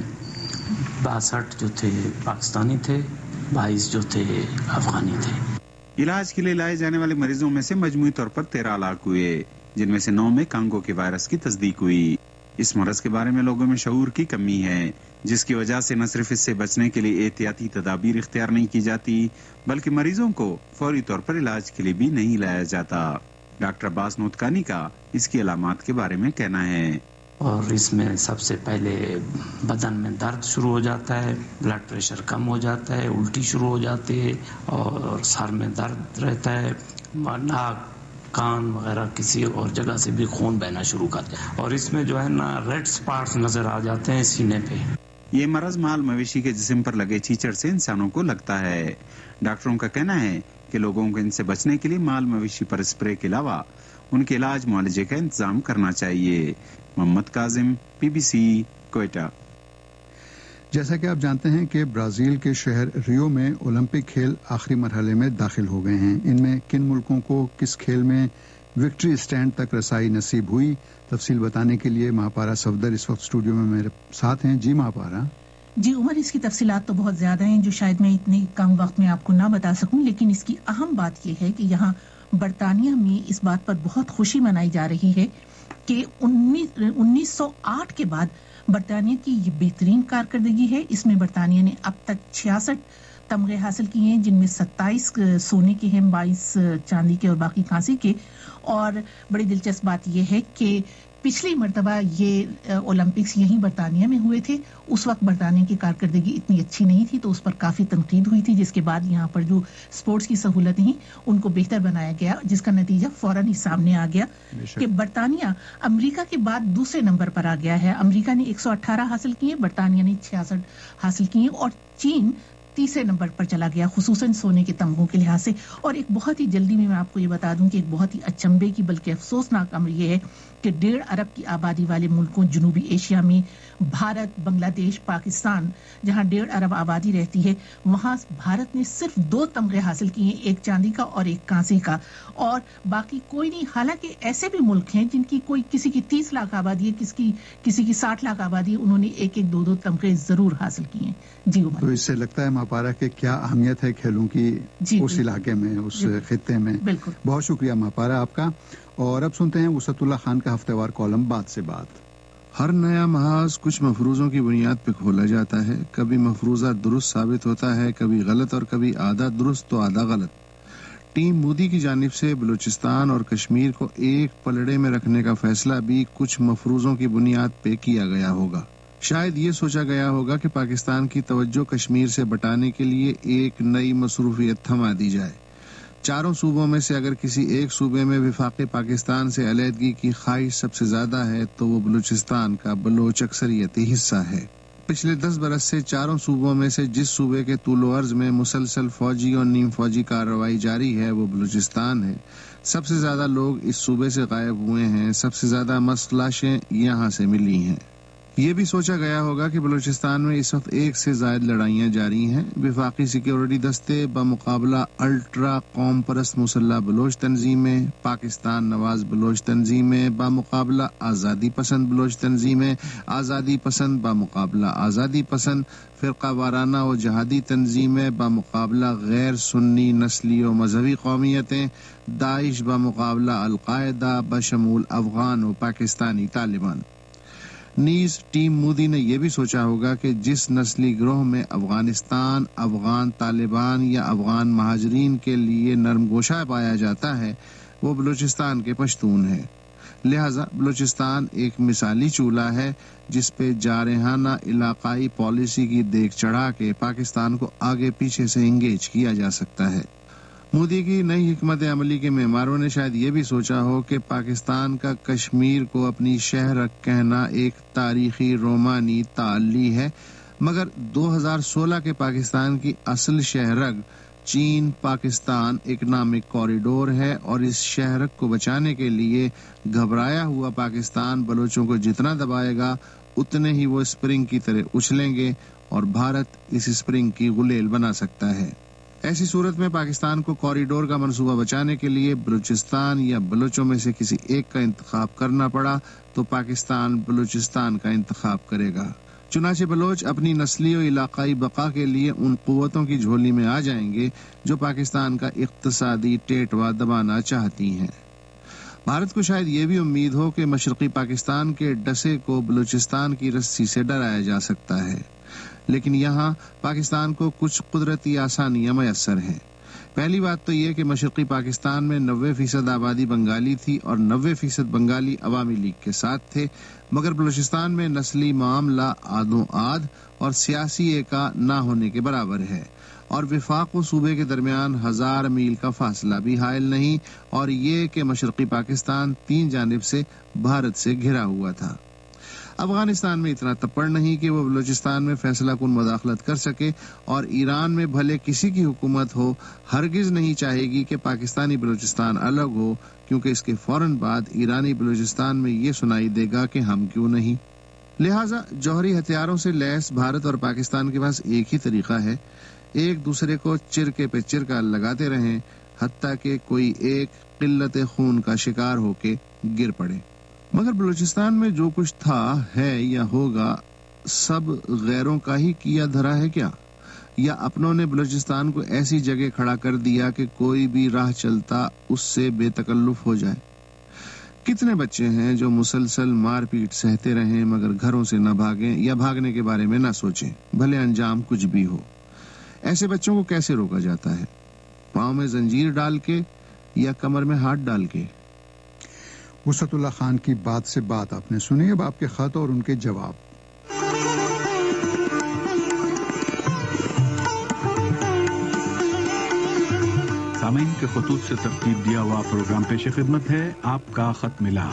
62 जो थे पाकिस्तानी थे, 22 जो थे अफगानी थे। इलाज के लिए लाए जाने वाले मरीजों में से मजमूई तौर पर 13 हलाक हुए, जिनमें से 9 में कांगो के वायरस की तस्दीक हुई। इस मरज के बारे में लोगों में शऊर की कमी है, जिसकी वजह से न सिर्फ इससे बचने के लिए एहतियाती तदाबीर इख्तियार नहीं की जाती बल्कि मरीजों को फौरी तौर पर इलाज के लिए भी नहीं लाया जाता। डॉक्टर अब्बास नूतखानी का इसकी अलामात के बारे में कहना है। और इसमें सबसे पहले बदन में दर्द शुरू हो जाता है, ब्लड प्रेशर कम हो जाता है, उल्टी शुरू हो जाती है और सर में दर्द रहता है, नाक कान वगैरह किसी और जगह से भी खून बहना शुरू करता है और इसमें जो है ना रेड स्पॉट्स नजर आ जाते हैं सीने पे। ये मरज माल मवेशी के जिस्म पर लगे चीचड़ से इंसानों को लगता है। डॉक्टरों का कहना है कि लोगों को इनसे बचने के लिए माल मवेशी पर स्प्रे के अलावा ان کے علاج معالجے کا انتظام کرنا چاہیے۔ محمد کاظم، BBC، کوئٹہ۔ جیسا کہ آپ جانتے ہیں کہ برازیل کے شہر ریو میں اولمپک کھیل آخری مرحلے میں داخل ہو گئے ہیں۔ ان میں کن ملکوں کو کس کھیل میں وکٹری اسٹینڈ تک رسائی نصیب ہوئی، تفصیل بتانے کے لیے مہاپارا صفدر اس وقت اسٹوڈیو میں میرے ساتھ ہیں۔ جی مہاپارا۔ جی عمر، اس کی تفصیلات تو بہت زیادہ ہیں جو شاید میں اتنے کم وقت میں آپ کو نہ بتا سکوں، لیکن اس کی اہم بات یہ ہے کہ یہاں برطانیہ میں اس بات پر بہت خوشی منائی جا رہی ہے کہ 1908 کے بعد برطانیہ کی یہ بہترین کارکردگی ہے۔ اس میں برطانیہ نے اب تک 66 تمغے حاصل کیے ہیں، جن میں 27 سونے کے ہیں، 22 چاندی کے اور باقی کانسی کے۔ اور بڑی دلچسپ بات یہ ہے کہ پچھلی مرتبہ یہ اولمپکس یہیں برطانیہ میں ہوئے تھے، اس وقت برطانیہ کی کارکردگی اتنی اچھی نہیں تھی تو اس پر کافی تنقید ہوئی تھی، جس کے بعد یہاں پر جو سپورٹس کی سہولتیں ہیں ان کو بہتر بنایا گیا، جس کا نتیجہ فوراً ہی سامنے آ گیا کہ برطانیہ امریکہ کے بعد دوسرے نمبر پر آ گیا ہے۔ امریکہ نے 118 حاصل کیے، برطانیہ نے 66 حاصل کیے اور چین تیسرے نمبر پر چلا گیا، خصوصاً سونے کے تمغوں کے لحاظ سے۔ اور ایک بہت ہی جلدی میں آپ کو یہ بتا دوں کہ ایک بہت ہی اچنبے کی بلکہ افسوسناک امر یہ ہے کہ 1.5 ارب کی آبادی والے ملکوں جنوبی ایشیا میں بھارت، بنگلہ دیش، پاکستان، جہاں 1.5 ارب آبادی رہتی ہے، وہاں بھارت نے صرف 2 تمغے حاصل کیے ہیں، ایک چاندی کا اور ایک کانسی کا، اور باقی کوئی نہیں۔ حالانکہ ایسے بھی ملک ہیں جن کی کسی کی 30 لاکھ آبادی ہے، کسی کی 60 لاکھ آبادی ہے، انہوں نے 1-1, 2-2 تمغے ضرور حاصل کیے ہیں۔ جی عمر، تو اس سے لگتا ہے مہاپارا کہ کیا اہمیت ہے کھیلوں کی اس علاقے میں، اس خطے میں۔ بالکل، بہت شکریہ مہاپارا آپ کا۔ اور اب سنتے ہیں وسعت اللہ خان کا ہفتہ وار کالم بات سے بات۔ ہر نیا محاذ کچھ مفروضوں کی بنیاد پہ کھولا جاتا ہے، کبھی مفروضہ درست ثابت ہوتا ہے، کبھی غلط، اور کبھی آدھا درست تو آدھا غلط۔ ٹیم مودی کی جانب سے بلوچستان اور کشمیر کو ایک پلڑے میں رکھنے کا فیصلہ بھی کچھ مفروضوں کی بنیاد پہ کیا گیا ہوگا۔ شاید یہ سوچا گیا ہوگا کہ پاکستان کی توجہ کشمیر سے بٹانے کے لیے ایک نئی مصروفیت تھما دی جائے۔ 4 صوبوں میں سے اگر کسی ایک صوبے میں وفاقی پاکستان سے علیحدگی کی خواہش سب سے زیادہ ہے تو وہ بلوچستان کا بلوچ اکثریتی حصہ ہے۔ پچھلے 10 برس سے 4 صوبوں میں سے جس صوبے کے طول و عرض میں مسلسل فوجی اور نیم فوجی کارروائی جاری ہے وہ بلوچستان ہے۔ سب سے زیادہ لوگ اس صوبے سے غائب ہوئے ہیں، سب سے زیادہ مسلح لاشیں یہاں سے ملی ہیں۔ یہ بھی سوچا گیا ہوگا کہ بلوچستان میں اس وقت 1 سے زائد لڑائیاں جاری ہیں۔ وفاقی سیکیورٹی دستے بمقابلہ الٹرا قوم پرست مسلح بلوچ تنظیمیں، پاکستان نواز بلوچ تنظیمیں بمقابلہ آزادی پسند بلوچ تنظیمیں، آزادی پسند بمقابلہ آزادی پسند، فرقہ وارانہ و جہادی تنظیمیں بمقابلہ غیر سنی نسلی و مذہبی قومیتیں، داعش بمقابلہ القاعدہ بشمول افغان و پاکستانی طالبان۔ نیز ٹیم مودی نے یہ بھی سوچا ہوگا کہ جس نسلی گروہ میں افغانستان، افغان طالبان یا افغان مہاجرین کے لیے نرم گوشہ پایا جاتا ہے وہ بلوچستان کے پشتون ہے، لہذا بلوچستان ایک مثالی چولہا ہے جس پہ جارحانہ علاقائی پالیسی کی دیکھ چڑھا کے پاکستان کو آگے پیچھے سے انگیج کیا جا سکتا ہے۔ مودی کی نئی حکمت عملی کے معماروں نے شاید یہ بھی سوچا ہو کہ پاکستان کا کشمیر کو اپنی شہرک کہنا ایک تاریخی رومانی تعلی ہے، مگر 2016 کے پاکستان کی اصل شہرک چین پاکستان اکنامک کوریڈور ہے، اور اس شہرک کو بچانے کے لیے گھبرایا ہوا پاکستان بلوچوں کو جتنا دبائے گا اتنے ہی وہ اسپرنگ کی طرح اچھلیں گے اور بھارت اس اسپرنگ کی غلیل بنا سکتا ہے۔ ایسی صورت میں پاکستان کو کوریڈور کا منصوبہ بچانے کے لیے بلوچستان یا بلوچوں میں سے کسی ایک کا انتخاب کرنا پڑا تو پاکستان بلوچستان کا انتخاب کرے گا۔ چنانچہ بلوچ اپنی نسلی و علاقائی بقا کے لیے ان قوتوں کی جھولی میں آ جائیں گے جو پاکستان کا اقتصادی ٹیٹوا دبانا چاہتی ہیں۔ بھارت کو شاید یہ بھی امید ہو کہ مشرقی پاکستان کے ڈسے کو بلوچستان کی رسی سے ڈرایا جا سکتا ہے، لیکن یہاں پاکستان کو کچھ قدرتی آسانیاں میسر ہیں۔ پہلی بات تو یہ کہ مشرقی پاکستان میں 90% آبادی بنگالی تھی اور 90% بنگالی عوامی لیگ کے ساتھ تھے، مگر بلوچستان میں نسلی معاملہ آدھوں آدھ اور سیاسی ایکا نہ ہونے کے برابر ہے، اور وفاق و صوبے کے درمیان 1000 میل کا فاصلہ بھی حائل نہیں، اور یہ کہ مشرقی پاکستان 3 جانب سے بھارت سے گھرا ہوا تھا۔ افغانستان میں اتنا تپڑ نہیں کہ وہ بلوچستان میں فیصلہ کن مداخلت کر سکے، اور ایران میں بھلے کسی کی حکومت ہو ہرگز نہیں چاہے گی کہ پاکستانی بلوچستان الگ ہو، کیونکہ اس کے فوراً بعد ایرانی بلوچستان میں یہ سنائی دے گا کہ ہم کیوں نہیں۔ لہٰذا جوہری ہتھیاروں سے لیس بھارت اور پاکستان کے پاس ایک ہی طریقہ ہے، ایک دوسرے کو چرکے پہ چرکا لگاتے رہیں حتیٰ کہ کوئی ایک قلت خون کا شکار ہو کے گر پڑے۔ مگر بلوچستان میں جو کچھ تھا ہے یا ہوگا سب غیروں کا ہی کیا دھرا ہے کیا، یا اپنوں نے بلوچستان کو ایسی جگہ کھڑا کر دیا کہ کوئی بھی راہ چلتا اس سے بے تکلف ہو جائے؟ کتنے بچے ہیں جو مسلسل مار پیٹ سہتے رہیں مگر گھروں سے نہ بھاگیں یا بھاگنے کے بارے میں نہ سوچیں، بھلے انجام کچھ بھی ہو۔ ایسے بچوں کو کیسے روکا جاتا ہے؟ پاؤں میں زنجیر ڈال کے یا کمر میں ہاتھ ڈال کے؟ وسعت اللہ خان کی بات سے بات آپ نے سنی، اب آپ کے خط اور ان کے جواب۔ سامعین کے خطوط سے ترتیب دیا ہوا پروگرام پیش خدمت ہے، آپ کا خط ملا۔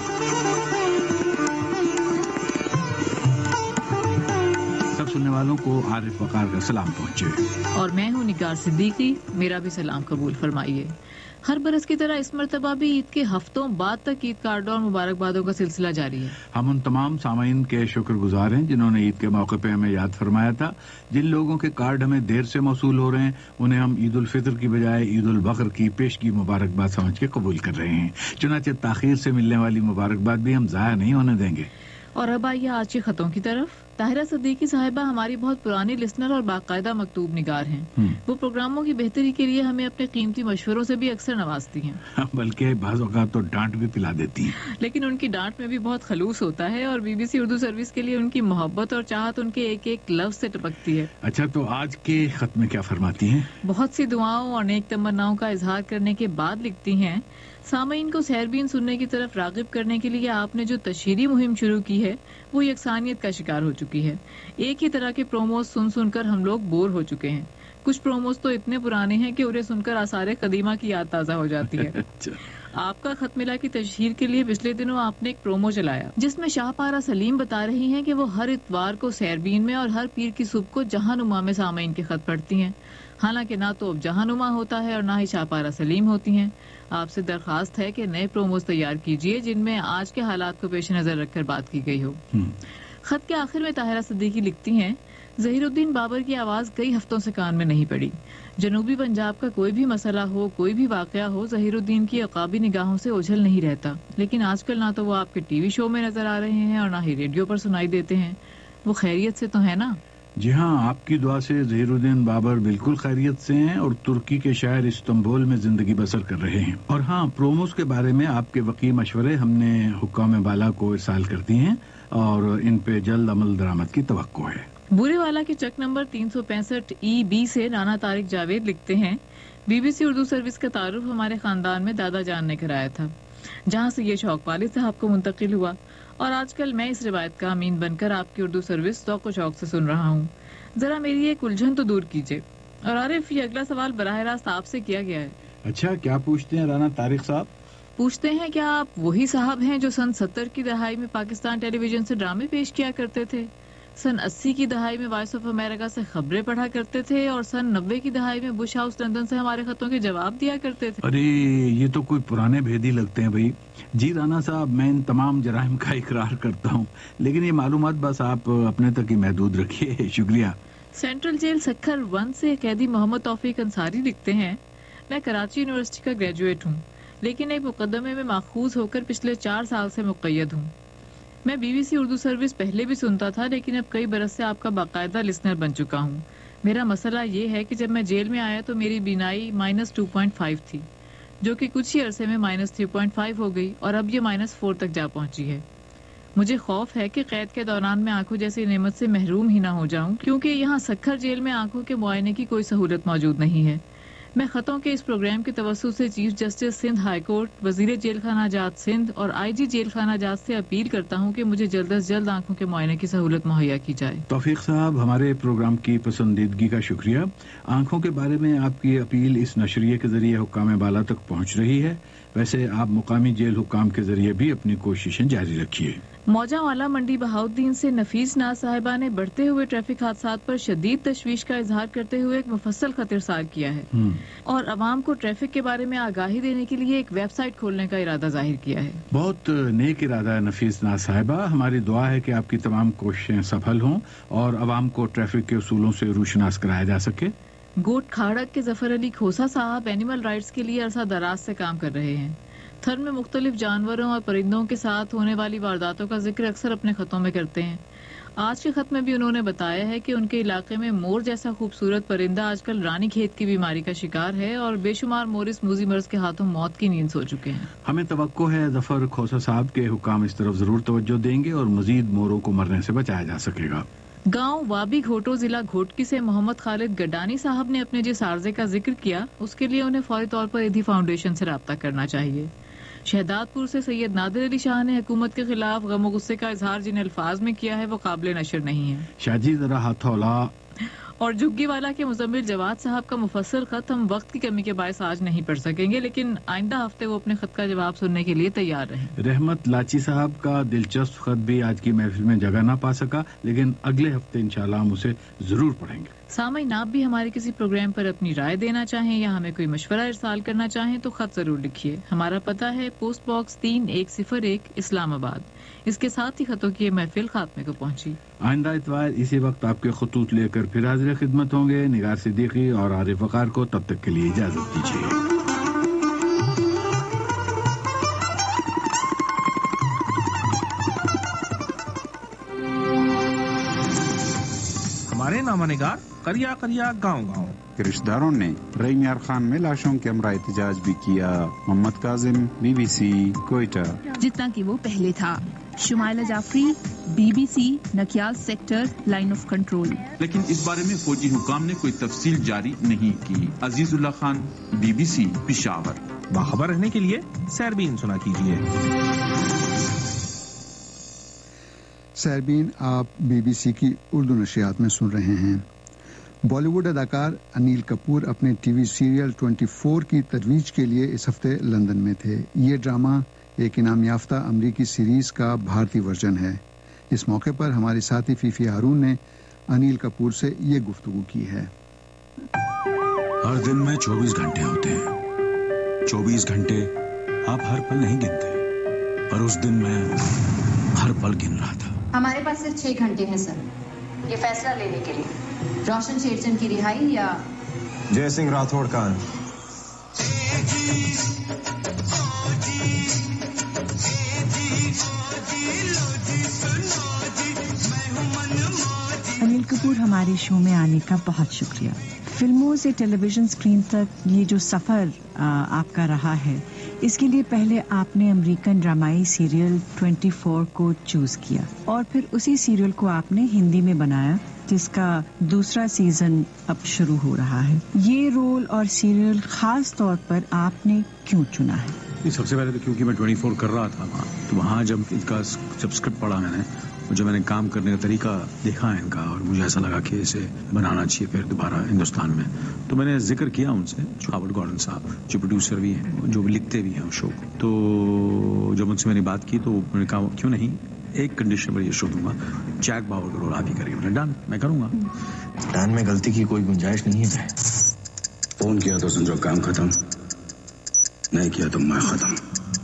سب سننے والوں کو عارف وقار کا سلام پہنچے، اور میں ہوں نگار صدیقی، میرا بھی سلام قبول فرمائیے۔ ہر برس کی طرح اس مرتبہ بھی عید کے ہفتوں بعد تک عید کارڈوں اور مبارکبادوں کا سلسلہ جاری ہے۔ ہم ان تمام سامعین کے شکر گزار ہیں جنہوں نے عید کے موقع پہ ہمیں یاد فرمایا تھا۔ جن لوگوں کے کارڈ ہمیں دیر سے موصول ہو رہے ہیں انہیں ہم عید الفطر کی بجائے عید البقر کی پیشگی مبارکباد سمجھ کے قبول کر رہے ہیں، چنانچہ تاخیر سے ملنے والی مبارکباد بھی ہم ضائع نہیں ہونے دیں گے۔ اور اب آئیے آج کے خطوں کی طرف۔ طاہرہ صدیقی صاحبہ ہماری بہت پرانی لسنر اور باقاعدہ مکتوب نگار ہیں۔ وہ پروگراموں کی بہتری کے لیے ہمیں اپنے قیمتی مشوروں سے بھی اکثر نوازتی ہیں، بلکہ بعض اوقات تو ڈانٹ بھی پلا دیتی ہیں، لیکن ان کی ڈانٹ میں بھی بہت خلوص ہوتا ہے، اور B B C Urdu service کے لیے ان کی محبت اور چاہت ان کے ایک ایک لفظ سے ٹپکتی ہے۔ اچھا، تو آج کے خط میں کیا فرماتی ہیں؟ بہت سی دعاؤں اور نیک تمناؤں کا اظہار کرنے کے بعد لکھتی ہیں، سامعین کو سحربین سننے کی طرف راغب کرنے کے لیے آپ نے جو تشہیری مہم شروع کی ہے وہ یکسانیت کا شکار ہو چکی ہے۔ ایک ہی طرح کے پروموز سن کر ہم لوگ بور ہو چکے ہیں۔ کچھ پروموز تو اتنے پرانے ہیں کہ انہیں سن کر آثار قدیمہ کی یاد تازہ ہو جاتی ہے۔ آپ کا خط ملا کی تشہیر کے لیے پچھلے دنوں آپ نے ایک پرومو چلایا جس میں شاہ پارہ سلیم بتا رہی ہیں کہ وہ ہر اتوار کو سحربین میں اور ہر پیر کی صبح کو جہاں نما میں سامعین کے خط پڑھتی ہیں۔ حالانکہ نہ تو اب جہاں نما ہوتا ہے اور نہ ہی شاہ پارہ سلیم ہوتی ہیں۔ آپ سے درخواست ہے کہ نئے پروموز تیار کیجیے جن میں آج کے حالات کو پیش نظر رکھ کر بات کی گئی ہو۔ خط کے آخر میں طاہرہ صدیقی لکھتی ہیں، ظہیر الدین بابر کی آواز کئی ہفتوں سے کان میں نہیں پڑی۔ جنوبی پنجاب کا کوئی بھی مسئلہ ہو، کوئی بھی واقعہ ہو، ظہیر الدین کی عقابی نگاہوں سے اوجھل نہیں رہتا، لیکن آج کل نہ تو وہ آپ کے ٹی وی شو میں نظر آ رہے ہیں اور نہ ہی ریڈیو پر سنائی دیتے ہیں۔ وہ خیریت سے تو ہے نا؟ جی ہاں، آپ کی دعا سے ظہیر الدین بابر بالکل خیریت سے ہیں اور ترکی کے شہر استنبول میں زندگی بسر کر رہے ہیں۔ اور ہاں، پروموز کے بارے میں آپ کے وقیع مشورے ہم نے حکام بالا کو ارسال کر دی ہیں اور ان پہ جلد عمل درآمد کی توقع ہے۔ بورے والا کے چک نمبر 365 EB سے رانا طارق جاوید لکھتے ہیں، B B C Urdu service کا تعارف ہمارے خاندان میں دادا جان نے کرایا تھا، جہاں سے یہ شوق والد صاحب کو منتقل ہوا، اور آج کل میں اس روایت کا امین بن کر آپ کی اردو سروس ذوق و شوق سے سن رہا ہوں۔ ذرا میری ایک الجھن تو دور کیجیے۔ اور عارف، یہ اگلا سوال براہ راست آپ سے کیا گیا ہے۔ اچھا، کیا پوچھتے ہیں رانا طارق صاحب؟ پوچھتے ہیں کیا آپ وہی صاحب ہیں جو سن 70 کی دہائی میں پاکستان ٹیلی ویژن سے ڈرامے پیش کیا کرتے تھے، سن 80 کی دہائی میں وائس آف امریکہ سے خبریں پڑھا کرتے تھے، اور سن 90 کی دہائی میں بش ہاؤس لندن سے ہمارے خطوں کے جواب دیا کرتے تھے؟ ارے یہ تو کوئی پرانے بھیدی لگتے ہیں بھائی۔ جی رانا صاحب، میں ان تمام جرائم کا اقرار کرتا ہوں، لیکن یہ معلومات بس آپ اپنے تک ہی محدود رکھیے، شکریہ۔ سینٹرل جیل سکھر 1 سے قیدی محمد توفیق انصاری لکھتے ہیں، میں کراچی یونیورسٹی کا گریجویٹ ہوں، لیکن ایک مقدمے میں ماخوذ ہو کر پچھلے 4 سال سے مقید ہوں۔ میں B B C Urdu service پہلے بھی سنتا تھا، لیکن اب کئی برس سے آپ کا باقاعدہ لسنر بن چکا ہوں۔ میرا مسئلہ یہ ہے کہ جب میں جیل میں آیا تو میری بینائی -2.5 تھی، جو کہ کچھ ہی عرصے میں -3.5 ہو گئی، اور اب یہ -4 تک جا پہنچی ہے۔ مجھے خوف ہے کہ قید کے دوران میں آنکھوں جیسی نعمت سے محروم ہی نہ ہو جاؤں، کیونکہ یہاں سکھر جیل میں آنکھوں کے معائنے کی کوئی سہولت موجود نہیں ہے۔ میں خطوں کے اس پروگرام کے توسط سے chief justice Sindh high court, وزیر جیل خانہ جات سندھ اور IG جیل خانہ جات سے اپیل کرتا ہوں کہ مجھے جلد از جلد آنکھوں کے معائنے کی سہولت مہیا کی جائے۔ توفیق صاحب، ہمارے پروگرام کی پسندیدگی کا شکریہ۔ آنکھوں کے بارے میں آپ کی اپیل اس نشریے کے ذریعے حکام بالا تک پہنچ رہی ہے۔ ویسے آپ مقامی جیل حکام کے ذریعے بھی اپنی کوششیں جاری رکھیے۔ मौजा वाला मंडी बहाउद्दीन से नफीस नाज साहिबा ने बढ़ते हुए ट्रैफिक हादसात पर शदीद तशवीश का इजहार करते हुए एक मुफस्सल खत इरसाल किया है और अवाम को ट्रैफिक के बारे में आगाही देने के लिए एक वेबसाइट खोलने का इरादा जाहिर किया है। बहुत नेक इरादा है नफीस नाज साहिबा। हमारी दुआ है कि आपकी तमाम कोशिशें सफल हों और अवाम को ट्रैफिक के उसूलों से रूशनास कराया जा सके। गोट खाड़क के जफर अली खोसा साहब एनिमल राइट्स के लिए अरसा दराज से काम कर रहे हैं। थर में मुख्तलिफ जानवरों और परिंदों के साथ होने वाली वारदातों का जिक्र अक्सर अपने खतों में करते हैं। आज के खत में भी उन्होंने बताया है कि उनके इलाके में मोर जैसा खूबसूरत परिंदा आजकल रानी खेत की बीमारी का शिकार है और बेशुमार मोर इस मूजी मर्ज के हाथों मौत की नींद सो चुके हैं। हमें तवक्को है जफर खोसा साहब के हुकाम इस तरफ जरूर तवज्जो देंगे और मजीद मोरों को मरने से बचाया जा सकेगा। गांव वाबी घोटो जिला घोटकी से मोहम्मद खालिद गडानी साहब ने अपने जिस आर्जे का जिक्र किया उसके लिए उन्हें फौरी तौर पर इधी फाउंडेशन से राब्ता करना चाहिए। शहदादपुर से सैयद नादिर अली शाह ने हुकूमत के खिलाफ गम और गुस्से का इजहार जिन अल्फाज में किया है वो काबिल नशर नहीं है। शाहजी जरा हथौला। और झुग्गी वाला के मुजम्मिल जवाद साहब का मुफस्सल खत हम वक्त की कमी के बायस आज नहीं पढ़ सकेंगे, लेकिन आइंदा हफ्ते वो अपने खत का जवाब सुनने के लिए तैयार रहें। रहमत लाची साहब का दिलचस्प खत भी आज की महफिल में जगह ना पा सका, लेकिन अगले हफ्ते इंशाल्लाह हम उसे जरूर पढ़ेंगे। सामईन आप भी हमारे किसी प्रोग्राम पर अपनी राय देना चाहें या हमें कोई मशवरा इरसाल करना चाहें तो खत जरूर लिखिए। हमारा पता है पोस्ट बॉक्स 3101 इस्लामाबाद। इसके साथ ही खतों की ये महफिल खात्मे को पहुंची। आइंदा इतवार इसी वक्त आपके खतूत लेकर फिर हाजिर खिदमत होंगे। निगार सिद्दीकी और आरिफ वकार को तब तक के लिए इजाजत दीजिए। हमारे नामानिगार करिया करिया गाँव गाँव के रिश्तेदारों ने रईम यार खान में लाशों के हमरा एहतजाज भी किया। मोहम्मद काजिम, BBC कोयटा। जितना कि वो पहले था। Shumaila Jafri, BBC Nikyal sector line of control. लेकिन इस बारे में फौजी हुकाम ने कोई तफसील जारी नहीं की। अजीजुल्लाह खान, BBC पिशावर। बाखबर रहने के लिए सैरबीन सुना कीजिए। सैरबीन आप BBC की उर्दू नशियात में सुन रहे हैं। बॉलीवुड अदाकार अनिल कपूर अपने टीवी सीरियल 24 की तजवीज के लिए इस हफ्ते लंदन में थे। ये ड्रामा एक इनाम याफ्ता अमरीकी सीरीज का भारतीय वर्जन है। इस मौके पर हमारे साथी फीफी हारून ने अनिल कपूर से ये गुफ्तगू की है। हर दिन में 24 घंटे होते हैं। 24 घंटे आप हर पल नहीं गिनते, पर उस दिन मैं हर पल गिन रहा था। हमारे पास सिर्फ 6 घंटे हैं सर, ये फैसला लेने के लिए रोशन शेरचंद की रिहाई या जय सिंह राठौड़ का। अनिल कपूर, हमारे शो में आने का बहुत शुक्रिया। फिल्मों से टेलीविजन स्क्रीन तक ये जो सफ़र आपका रहा है, इसके लिए पहले आपने अमेरिकन ड्रामाई सीरियल 24 को चूज किया और फिर उसी सीरियल को आपने हिंदी में बनाया, जिसका दूसरा सीजन अब शुरू हो रहा है। ये रोल और सीरियल खास तौर पर आपने क्यों चुना है? सबसे पहले तो क्योंकि मैं 24 कर रहा था वहाँ, तो वहाँ जब स्क्रिप्ट पढ़ा मैंने, जब मैंने काम करने का तरीका देखा है इनका, और मुझे ऐसा लगा कि इसे बनाना चाहिए फिर दोबारा हिंदुस्तान में, तो मैंने जिक्र किया उनसे, हावर्ड गॉर्डन साहब जो प्रोड्यूसर भी हैं, जो लिखते भी हैं उस शो को। तो जब उनसे मैंने बात की तो मैंने कहा क्यों नहीं, एक कंडीशन पर ये शो दूंगा, जैक बावर का रोल आप ही करिए। मैंने डन, मैं करूंगा। प्लान में गलती की कोई गुंजाइश नहीं है। फोन किया तो समझो काम खत्म, नहीं किया तो मैं खत्म।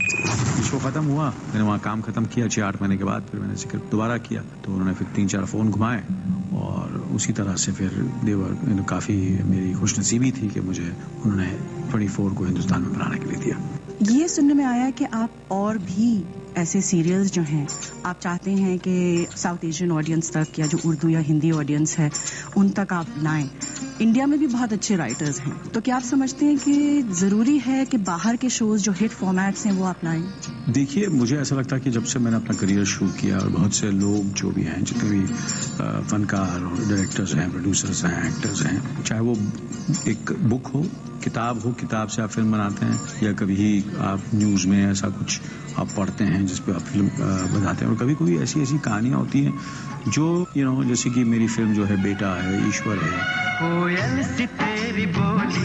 शो खत्म हुआ, मैंने वहाँ काम खत्म किया 6-8 महीने के बाद, फिर मैंने जिक्र दोबारा किया तो उन्होंने फिर 3-4 फोन घुमाए और उसी तरह से फिर देवर काफ़ी मेरी खुशनसीबी थी कि मुझे उन्होंने 24 को हिंदुस्तान में बनाने के लिए दिया। ये सुनने में आया कि आप और भी ऐसे सीरियल्स जो हैं आप चाहते हैं कि साउथ एशियन ऑडियंस तक, या जो उर्दू या हिंदी ऑडियंस है उन तक आप लाएं। इंडिया में भी बहुत अच्छे राइटर्स हैं, तो क्या आप समझते हैं कि ज़रूरी है कि बाहर के शोज जो हिट फॉर्मेट्स हैं वो आप लाएं? देखिए, मुझे ऐसा लगता है कि जब से मैंने अपना करियर शुरू किया और बहुत से लोग जो भी हैं, जितने भी फनकार और डायरेक्टर्स हैं, प्रोड्यूसर्स हैं, एक्टर्स हैं, चाहे वो एक बुक हो, किताब हो, किताब से आप फिल्म बनाते हैं, या कभी आप न्यूज़ में ऐसा कुछ आप पढ़ते हैं जिस पे आप फिल्म बनाते हैं, और कभी कोई ऐसी कहानियाँ होती हैं जो जैसे कि मेरी फिल्म जो है बेटा है, ईश्वर है, कोयल सी तेरी बोली,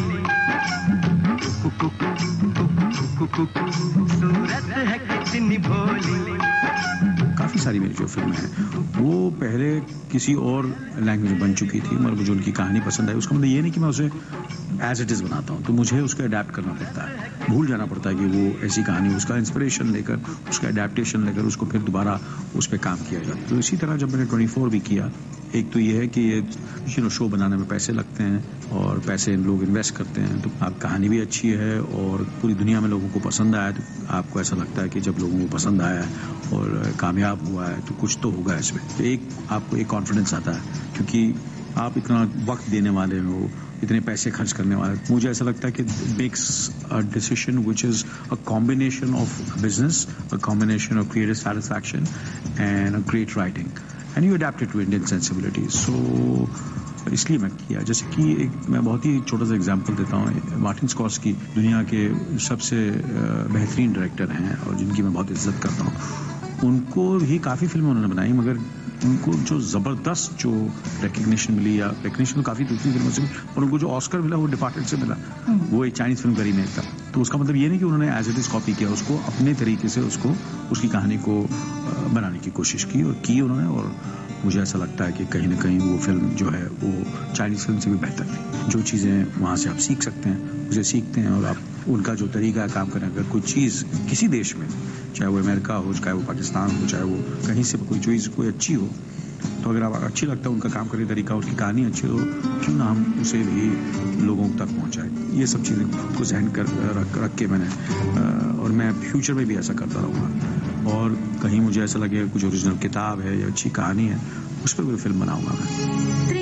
सूरत है कितनी भोली। काफी ساری میری جو فلمیں ہیں وہ پہلے کسی اور لینگویج میں بن چکی تھی، مگر مجھے ان کی کہانی پسند آئی. اس کا مطلب یہ نہیں کہ میں اسے ایز اٹ از بناتا ہوں، تو مجھے اس کو اڈیپٹ کرنا پڑتا ہے، بھول جانا پڑتا ہے کہ وہ ایسی کہانی، اس کا انسپریشن لے کر، اس کا اڈیپٹیشن لے کر اس کو پھر دوبارہ اس پہ کام کیا جاتا ہے. تو اسی طرح جب میں نے 24 بھی کیا، ایک تو یہ ہے کہ یہ شو بنانے میں پیسے لگتے ہیں اور پیسے لوگ انویسٹ کرتے ہیں، تو آپ کہانی بھی اچھی ہے اور پوری دنیا میں لوگوں کو پسند آیا، تو آپ کو ایسا لگتا ہے کہ جب لوگوں کو پسند آیا ہے اور کامیاب ہوا ہے تو کچھ تو ہوگا اس میں. ایک آپ کو ایک کانفیڈنس آتا ہے کیونکہ آپ اتنا وقت دینے والے ہو، اتنے پیسے خرچ کرنے والے. مجھے ایسا لگتا ہے کہ makes a decision which is a combination of business, a combination of creative satisfaction and a great writing, and you adapt it to Indian sensibilities. So اس لیے میں کیا. جیسے کہ ایک میں بہت ہی چھوٹا سا ایگزامپل دیتا ہوں. مارٹن اسکورسکی دنیا کے سب سے بہترین ڈائریکٹر ہیں اور جن کی میں بہت عزت کرتا ہوں. ان کو بھی کافی فلمیں انہوں نے بنائی، مگر ان کو جو زبردست جو ریکگنیشن ملی، یا ریکگنیشن تو کافی دوسری فلموں سے ملی، اور ان کو جو آسکر ملا وہ ڈپارٹڈ سے ملا. وہ ایک چائنیز فلم کا ریمیک تھا. تو اس کا مطلب یہ نہیں کہ انہوں نے ایز اٹ از کاپی کیا، اس کو اپنے طریقے سے اس کی کہانی کو بنانے کی کوشش کی اور کی انہوں نے. اور مجھے ایسا لگتا ہے کہ کہیں نہ کہیں وہ فلم جو ہے وہ چائنیز فلم سے بھی بہتر تھی. جو چیزیں وہاں سے آپ سیکھ سکتے ہیں اسے سیکھتے ہیں، اور آپ ان کا جو طریقہ کام کریں. اگر کوئی چیز کسی دیش میں، چاہے وہ امریکہ ہو، چاہے وہ پاکستان ہو، چاہے وہ کہیں سے کوئی چیز کوئی اچھی ہو، تو اگر آپ اچھی لگتا ہے ان کا کام کرنے کا طریقہ، اس کی کہانی اچھی ہو، کیوں نہ ہم اسے بھی لوگوں تک پہنچائیں. یہ سب چیزیں کو ذہن کر رکھ کے میں نے، اور میں فیوچر میں بھی ایسا کرتا رہوں گا. اور کہیں مجھے ایسا لگے کچھ اوریجنل کتاب ہے یا اچھی کہانی ہے، اس پہ کوئی فلم بناؤں گا میں.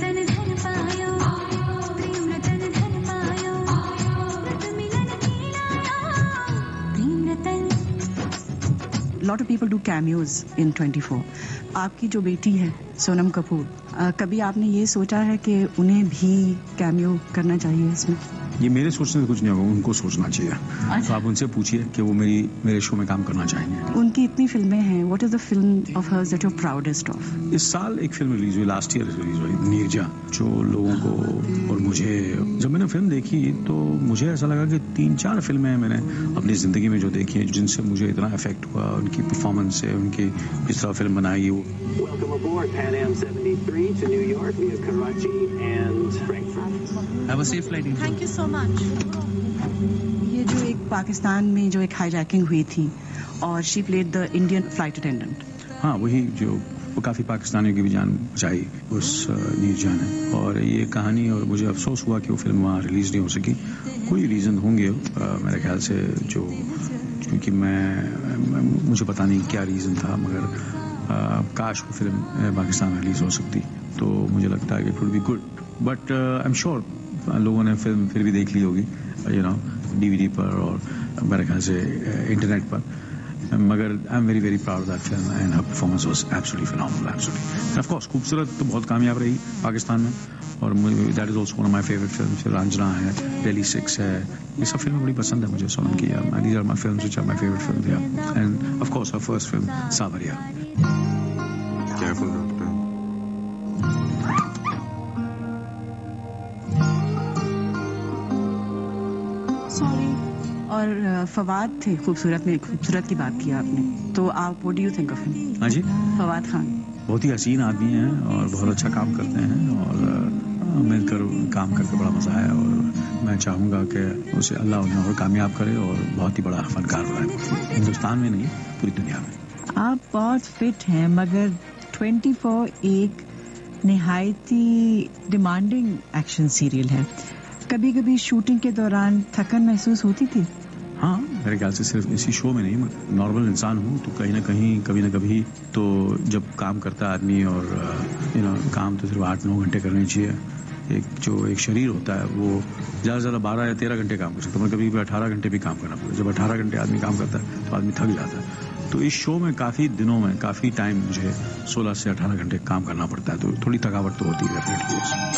lot of people do cameos in 24. آپ کی جو بیٹی ہے سونم کپور، کبھی آپ نے یہ سوچا ہے کہ انہیں بھی کیمیو کرنا چاہیے اس میں؟ یہ میرے سوچنے سے کچھ نہیں ہوگا، ان کو سوچنا چاہیے. تو آپ ان سے پوچھیے کہ وہ میرے شو میں کام کرنا چاہیں گے. ان کی اتنی فلمیں ہیں. What is the film of hers that you are proudest of? اس سال ایک فلم ریلیز ہوئی، لاسٹ ایئر ریلیز ہوئی، نیرجا، جو لوگوں کو اور مجھے، جب میں نے فلم دیکھی تو مجھے ایسا لگا کہ 3-4 فلمیں میں نے اپنی زندگی میں جو دیکھی ہیں جن سے مجھے اتنا افیکٹ ہوا، ان کی پرفارمنس سے، ان کی جس طرح فلم بنائی. وہ Welcome aboard Pan Am 73 to New York via Karachi and Frankfurt. Have a safe flight. Thank you so much. یہ جو ایک پاکستان میں جو ایک ہائی جیکنگ ہوئی تھی اور she played the Indian flight attendant. ہاں، وہی جو وہ کافی پاکستانیوں کی بھی جان بچائی اس نیرجا نے. اور یہ کہانی، اور مجھے افسوس ہوا کہ وہ فلم وہاں ریلیز نہیں ہو سکی. کوئی ریزن ہوں گے میرے خیال سے، جو کیونکہ مجھے پتہ نہیں کیا ریزن تھا، مگر کاش وہ فلم پاکستان میں ریلیز ہو سکتی تو مجھے لگتا ہے کہ it would be good. But I'm sure لوگوں نے فلم پھر بھی دیکھ لی ہوگی، DVD پر اور میرے خیال سے انٹرنیٹ پر. مگر I'm very very proud of that film and her performance was absolutely phenomenal. Absolutely of course خوبصورت تو بہت کامیاب رہی پاکستان میں، اور that is also one of my favourite film. پھر رانجھنا ہے، ڈیلی 6 ہے، یہ سب فلمیں بڑی پسند ہے مجھے سونم کی. These are my films which are my favourite film. And of course her first film Saawariya. Careful doctor. Sorry. اور فواد تھے خوبصورت میں، خوبصورت کی بات کیا آپ نے، تو آپ what do you think of him? ہاں جی، فواد خان بہت ہی حسین آدمی ہیں اور بہت اچھا کام کرتے ہیں، اور مل کر کام کر کے بڑا مزہ آیا. اور میں چاہوں گا کہ اسے اللہ انہیں اور کامیاب کرے اور بہت ہی بڑا فنکار بنائے، ہندوستان میں نہیں پوری دنیا میں. آپ بہت فٹ ہیں، مگر 24 ایک نہایتی ڈیمانڈنگ ایکشن سیریل ہے. کبھی کبھی شوٹنگ کے دوران تھکن محسوس ہوتی تھی؟ ہاں، میرے خیال سے صرف اسی شو میں نہیں، نارمل انسان ہوں تو کہیں نہ کہیں کبھی نہ کبھی تو جب کام کرتا ہے آدمی، اور کام تو صرف 8-9 گھنٹے کرنے چاہیے. ایک شریر ہوتا ہے وہ زیادہ سے زیادہ 12 یا 13 گھنٹے کام کر سکتا ہے، کبھی 18 گھنٹے بھی کام کرنا پڑتا ہے. جب 18 گھنٹے آدمی کام کرتا ہے تو آدمی تھک جاتا ہے. تو اس شو میں کافی دنوں میں کافی ٹائم مجھے 16 سے 18 گھنٹے کام کرنا پڑتا ہے، تو تھوڑی تھکاوٹ تو ہوتی ہے.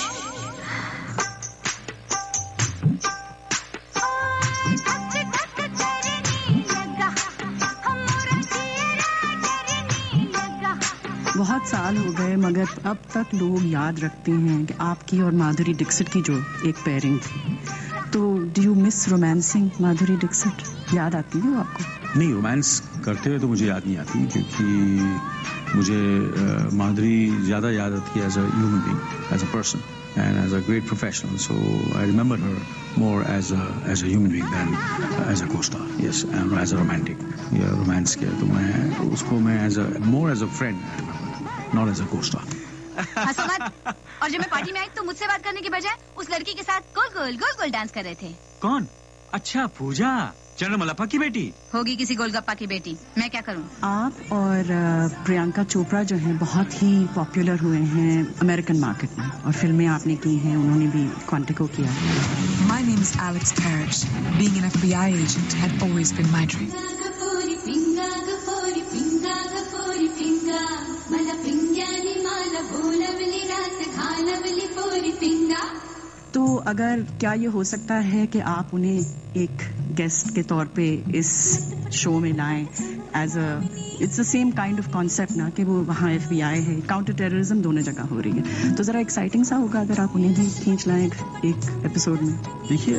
بہت سال ہو گئے، مگر اب تک لوگ یاد رکھتے ہیں کہ آپ کی اور مادھوری ڈکسٹ کی جو ایک پیئرنگ تھی، تو do you miss romancing Madhuri Dixit? یاد آتی ہے وہ آپ کو؟ نہیں، رومانس کرتے ہوئے تو مجھے یاد نہیں آتی، کیونکہ مجھے مادھوری زیادہ یاد آتی ہے as a human being, as a person and as a great professional, so I remember her more as a human being than as a co-star. Yes, and as a romantic. Yeah, romance किया तो मैं उसको मैं more as a friend I remember, not as a co-star. हंसो मत। और जब मैं पार्टी में आई तो मुझसे बात करने के बजाय उस लड़की के साथ गोल गोल डांस कर रहे थे। कौन? अच्छा, पूजा, जनरल मल्लप्पा की बेटी होगी, किसी गोलगप्पा की बेटी। मैं क्या करूं? आप और प्रियंका चोपड़ा जो हैं बहुत ही पॉपुलर हुए हैं अमेरिकन मार्केट में, और फिल्में आपने की हैं, उन्होंने भी क्वांटिको किया। My name is Alex Parrish. Being an FBI agent had always been my dream. تو اگر کیا یہ ہو سکتا ہے کہ آپ انہیں ایک گیسٹ کے طور پہ اس شو میں لائیں as a it's the same kind of concept نا کہ وہ وہاں ایف بی آئی ہے، کاؤنٹر ٹیررزم دونوں جگہ ہو رہی ہے، تو ذرا ایکسائٹنگ سا ہوگا اگر آپ انہیں بھی کھینچ لائیں ایک ایپیسوڈ میں۔ دیکھیے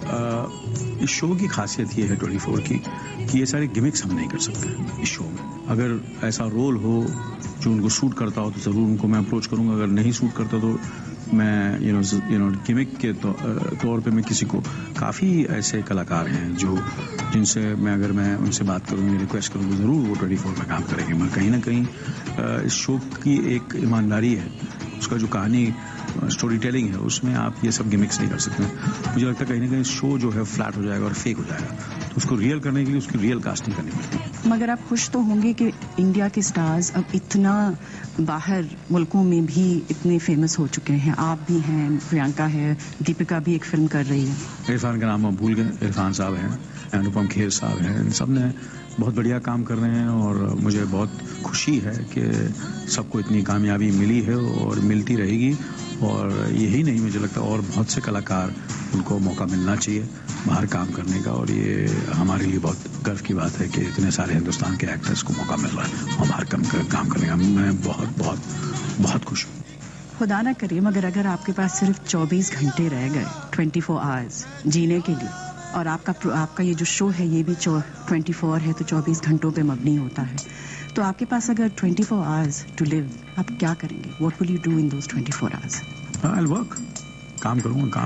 اس شو کی خاصیت یہ ہے 24 کی کہ یہ سارے گمکس ہم نہیں کر سکتے اس شو میں۔ اگر ایسا رول ہو جو ان کو سوٹ کرتا ہو تو ضرور ان کو میں اپروچ کروں گا، اگر نہیں سوٹ کرتا تو میں گمک کے طور پہ میں کسی کو، کافی ایسے کلاکار ہیں جو جن سے اگر میں ان سے بات کروں گی، ریکویسٹ کروں گی، ضرور وہ 24 میں کام کریں گے۔ مگر کہیں نہ کہیں اس شو کی ایک ایمانداری ہے، اس کا جو کہانی اسٹوری ٹیلنگ ہے اس میں آپ یہ سب گمکس نہیں کر سکتے۔ مجھے لگتا ہے کہیں نہ کہیں شو جو ہے فلیٹ ہو جائے گا اور فیک ہو جائے گا، تو اس کو ریئل کرنے کے لیے اس کی ریئل کاسٹنگ کرنی پڑتی ہے۔ مگر آپ خوش تو ہوں گے کہ انڈیا کے سٹارز اب اتنا باہر ملکوں میں بھی اتنے فیمس ہو چکے ہیں، آپ بھی ہیں، پریانکا ہے، دیپکا بھی ایک فلم کر رہی ہے۔ عرفان کا نام ہم بھول گئے، عرفان صاحب ہیں، انوپم کھیر صاحب ہیں، ان سب نے بہت بڑھیا کام کر رہے ہیں، اور مجھے بہت خوشی ہے کہ سب کو اتنی کامیابی ملی ہے اور ملتی رہے گی، اور یہی نہیں مجھے لگتا اور بہت سے کلاکار ان کو موقع ملنا چاہیے باہر کام کرنے کا، اور یہ ہمارے لیے بہت گرو کی بات ہے کہ اتنے سارے ہندوستان کے ایکٹرز کو موقع مل رہا ہے اور باہر کام کرنے کا۔ میں بہت بہت بہت خوش ہوں۔ خدا نہ کرے مگر اگر آپ کے پاس صرف 24 گھنٹے رہ گئے 24 آورز جینے کے لیے، اور آپ کا یہ جو شو ہے یہ بھی 24 ہے تو 24 گھنٹوں پہ مبنی ہوتا ہے، تو آپ کے پاس اگر 24 آورز ٹو لیو، آپ کیا کریں گے؟ What will you do in those 24 hours? I'll work. کام کروں گا،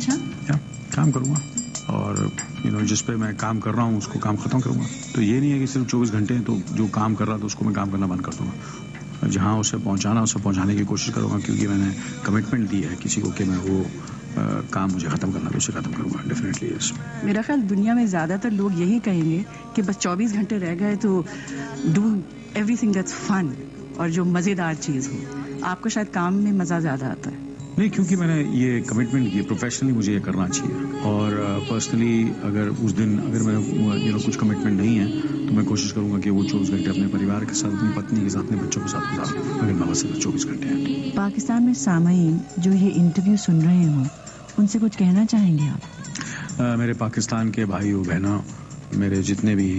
کام کروں گا، اور جس پہ میں کام کر رہا ہوں اس کو کام ختم کروں گا۔ تو یہ نہیں ہے کہ صرف 24 گھنٹے ہیں تو جو کام کر رہا تھا اس کو میں کام کرنا بند کر دوں گا۔ جہاں اسے پہنچانے کی کوشش کروں گا، کیونکہ میں نے کمٹمنٹ دی ہے کسی کو کہ میں وہ کام مجھے ختم کرنا ہے، اسے ختم کروں گا ڈیفینیٹلی۔ میرا خیال دنیا میں زیادہ تر لوگ یہی کہیں گے کہ بس 24 گھنٹے رہ گئے تو do everything that's fun, اور جو مزیدار چیز ہو۔ آپ کو شاید کام میں مزہ زیادہ آتا ہے؟ نہیں، کیونکہ میں نے یہ کمٹمنٹ کی، پروفیشنلی مجھے یہ کرنا چاہیے، اور پرسنلی اگر اس دن میں کچھ کمٹمنٹ نہیں ہے تو میں کوشش کروں گا کہ وہ 24 گھنٹے اپنے پریوار کے ساتھ، اپنی پتنی کے ساتھ، اپنے بچوں کے ساتھ گزاروں، اگر میں صرف 24 گھنٹے ہیں۔ پاکستان میں سامعین جو یہ انٹرویو سن رہے ہوں ان سے کچھ کہنا چاہیں گے آپ؟ میرے پاکستان کے بھائیو بہنوں، میرے جتنے بھی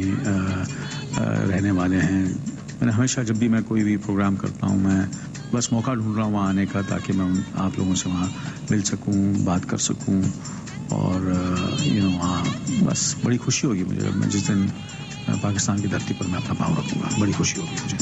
رہنے والے ہیں، میں نے ہمیشہ جب بھی میں کوئی بھی پروگرام کرتا ہوں میں بس موقع ڈھونڈ رہا ہوں وہاں آنے کا، تاکہ میں آپ لوگوں سے وہاں مل سکوں، بات کر سکوں، اور وہاں بس بڑی خوشی ہوگی مجھے میں جس دن پاکستان کی دھرتی پر میں اپنا پاؤں رکھوں گا، بڑی خوشی ہوگی مجھے۔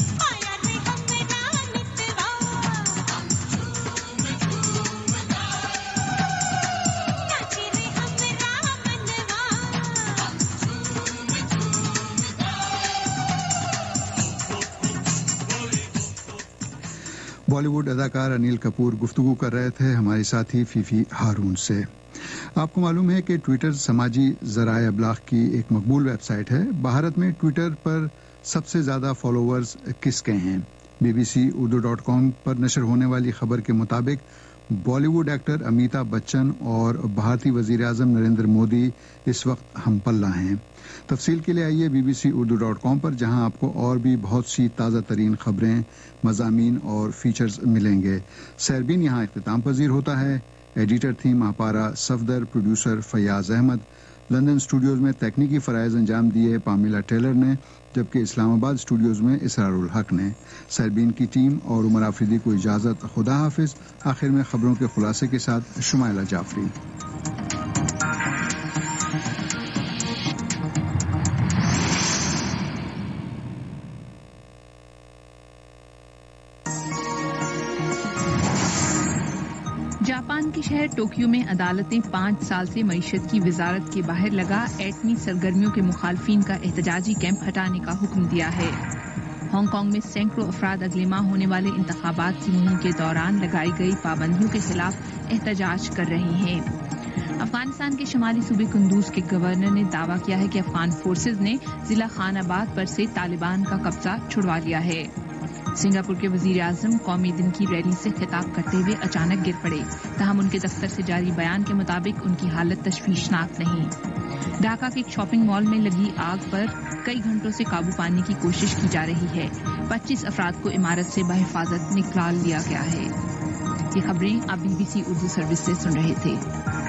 بالی ووڈ اداکار انیل کپور گفتگو کر رہے تھے ہمارے ساتھی فیفی ہارون سے۔ آپ کو معلوم ہے کہ ٹویٹر سماجی ذرائع ابلاغ کی ایک مقبول ویب سائٹ ہے۔ بھارت میں ٹویٹر پر سب سے زیادہ فالوورز کس کے ہیں؟ BBC.Urdu.com پر نشر ہونے والی خبر کے مطابق Bollywood actor Amitabh Bachchan اور بھارتی وزیر اعظم نریندر مودی اس وقت ہم پلہ ہیں۔ تفصیل کے لیے آئیے BBC.Urdu.com پر، جہاں آپ کو اور بھی بہت سی تازہ ترین خبریں، مضامین اور فیچرز ملیں گے۔ سیربین یہاں اختتام پذیر ہوتا ہے۔ ایڈیٹر تھی Mahpara Safdar, producer Fayyaz Ahmed, London studios میں تکنیکی فرائض انجام دیے پامیلا ٹیلر نے، جبکہ اسلام آباد اسٹوڈیوز میں اسرار الحق نے۔ سیربین کی ٹیم اور عمر آفریدی کو اجازت، خدا حافظ۔ آخر میں خبروں کے خلاصے کے ساتھ شمائلہ جعفری۔ जापान के शहर टोक्यो में अदालतें 5 साल से मईशत की वजारत के बाहर लगा एटमी सरगर्मियों के मुखालफिन का एहतजाजी कैंप हटाने का हुक्म दिया है। हांगकांग में सैकड़ों अफराद अगले माह होने वाले इंतखाबात की मुहिम के दौरान लगाई गई पाबंदियों के खिलाफ एहतजाज कर रहे हैं। अफगानिस्तान के शुमाली सूबे कुंदूज के गवर्नर ने दावा किया है कि अफगान फोर्सेज ने जिला खानाबाद पर से तालिबान का कब्जा छुड़वा लिया है। सिंगापुर के वजीर आजम कौमी दिन की रैली से खिताब करते हुए अचानक गिर पड़े, तहम उनके दफ्तर से जारी बयान के मुताबिक उनकी हालत तशवीशनाक नहीं। ढाका के एक शॉपिंग मॉल में लगी आग पर कई घंटों से काबू पाने की कोशिश की जा रही है। 25 अफराद को इमारत से बहिफाजत निकाल लिया गया है। ये खबरें आप BBC उर्दू सर्विस से सुन रहे थे।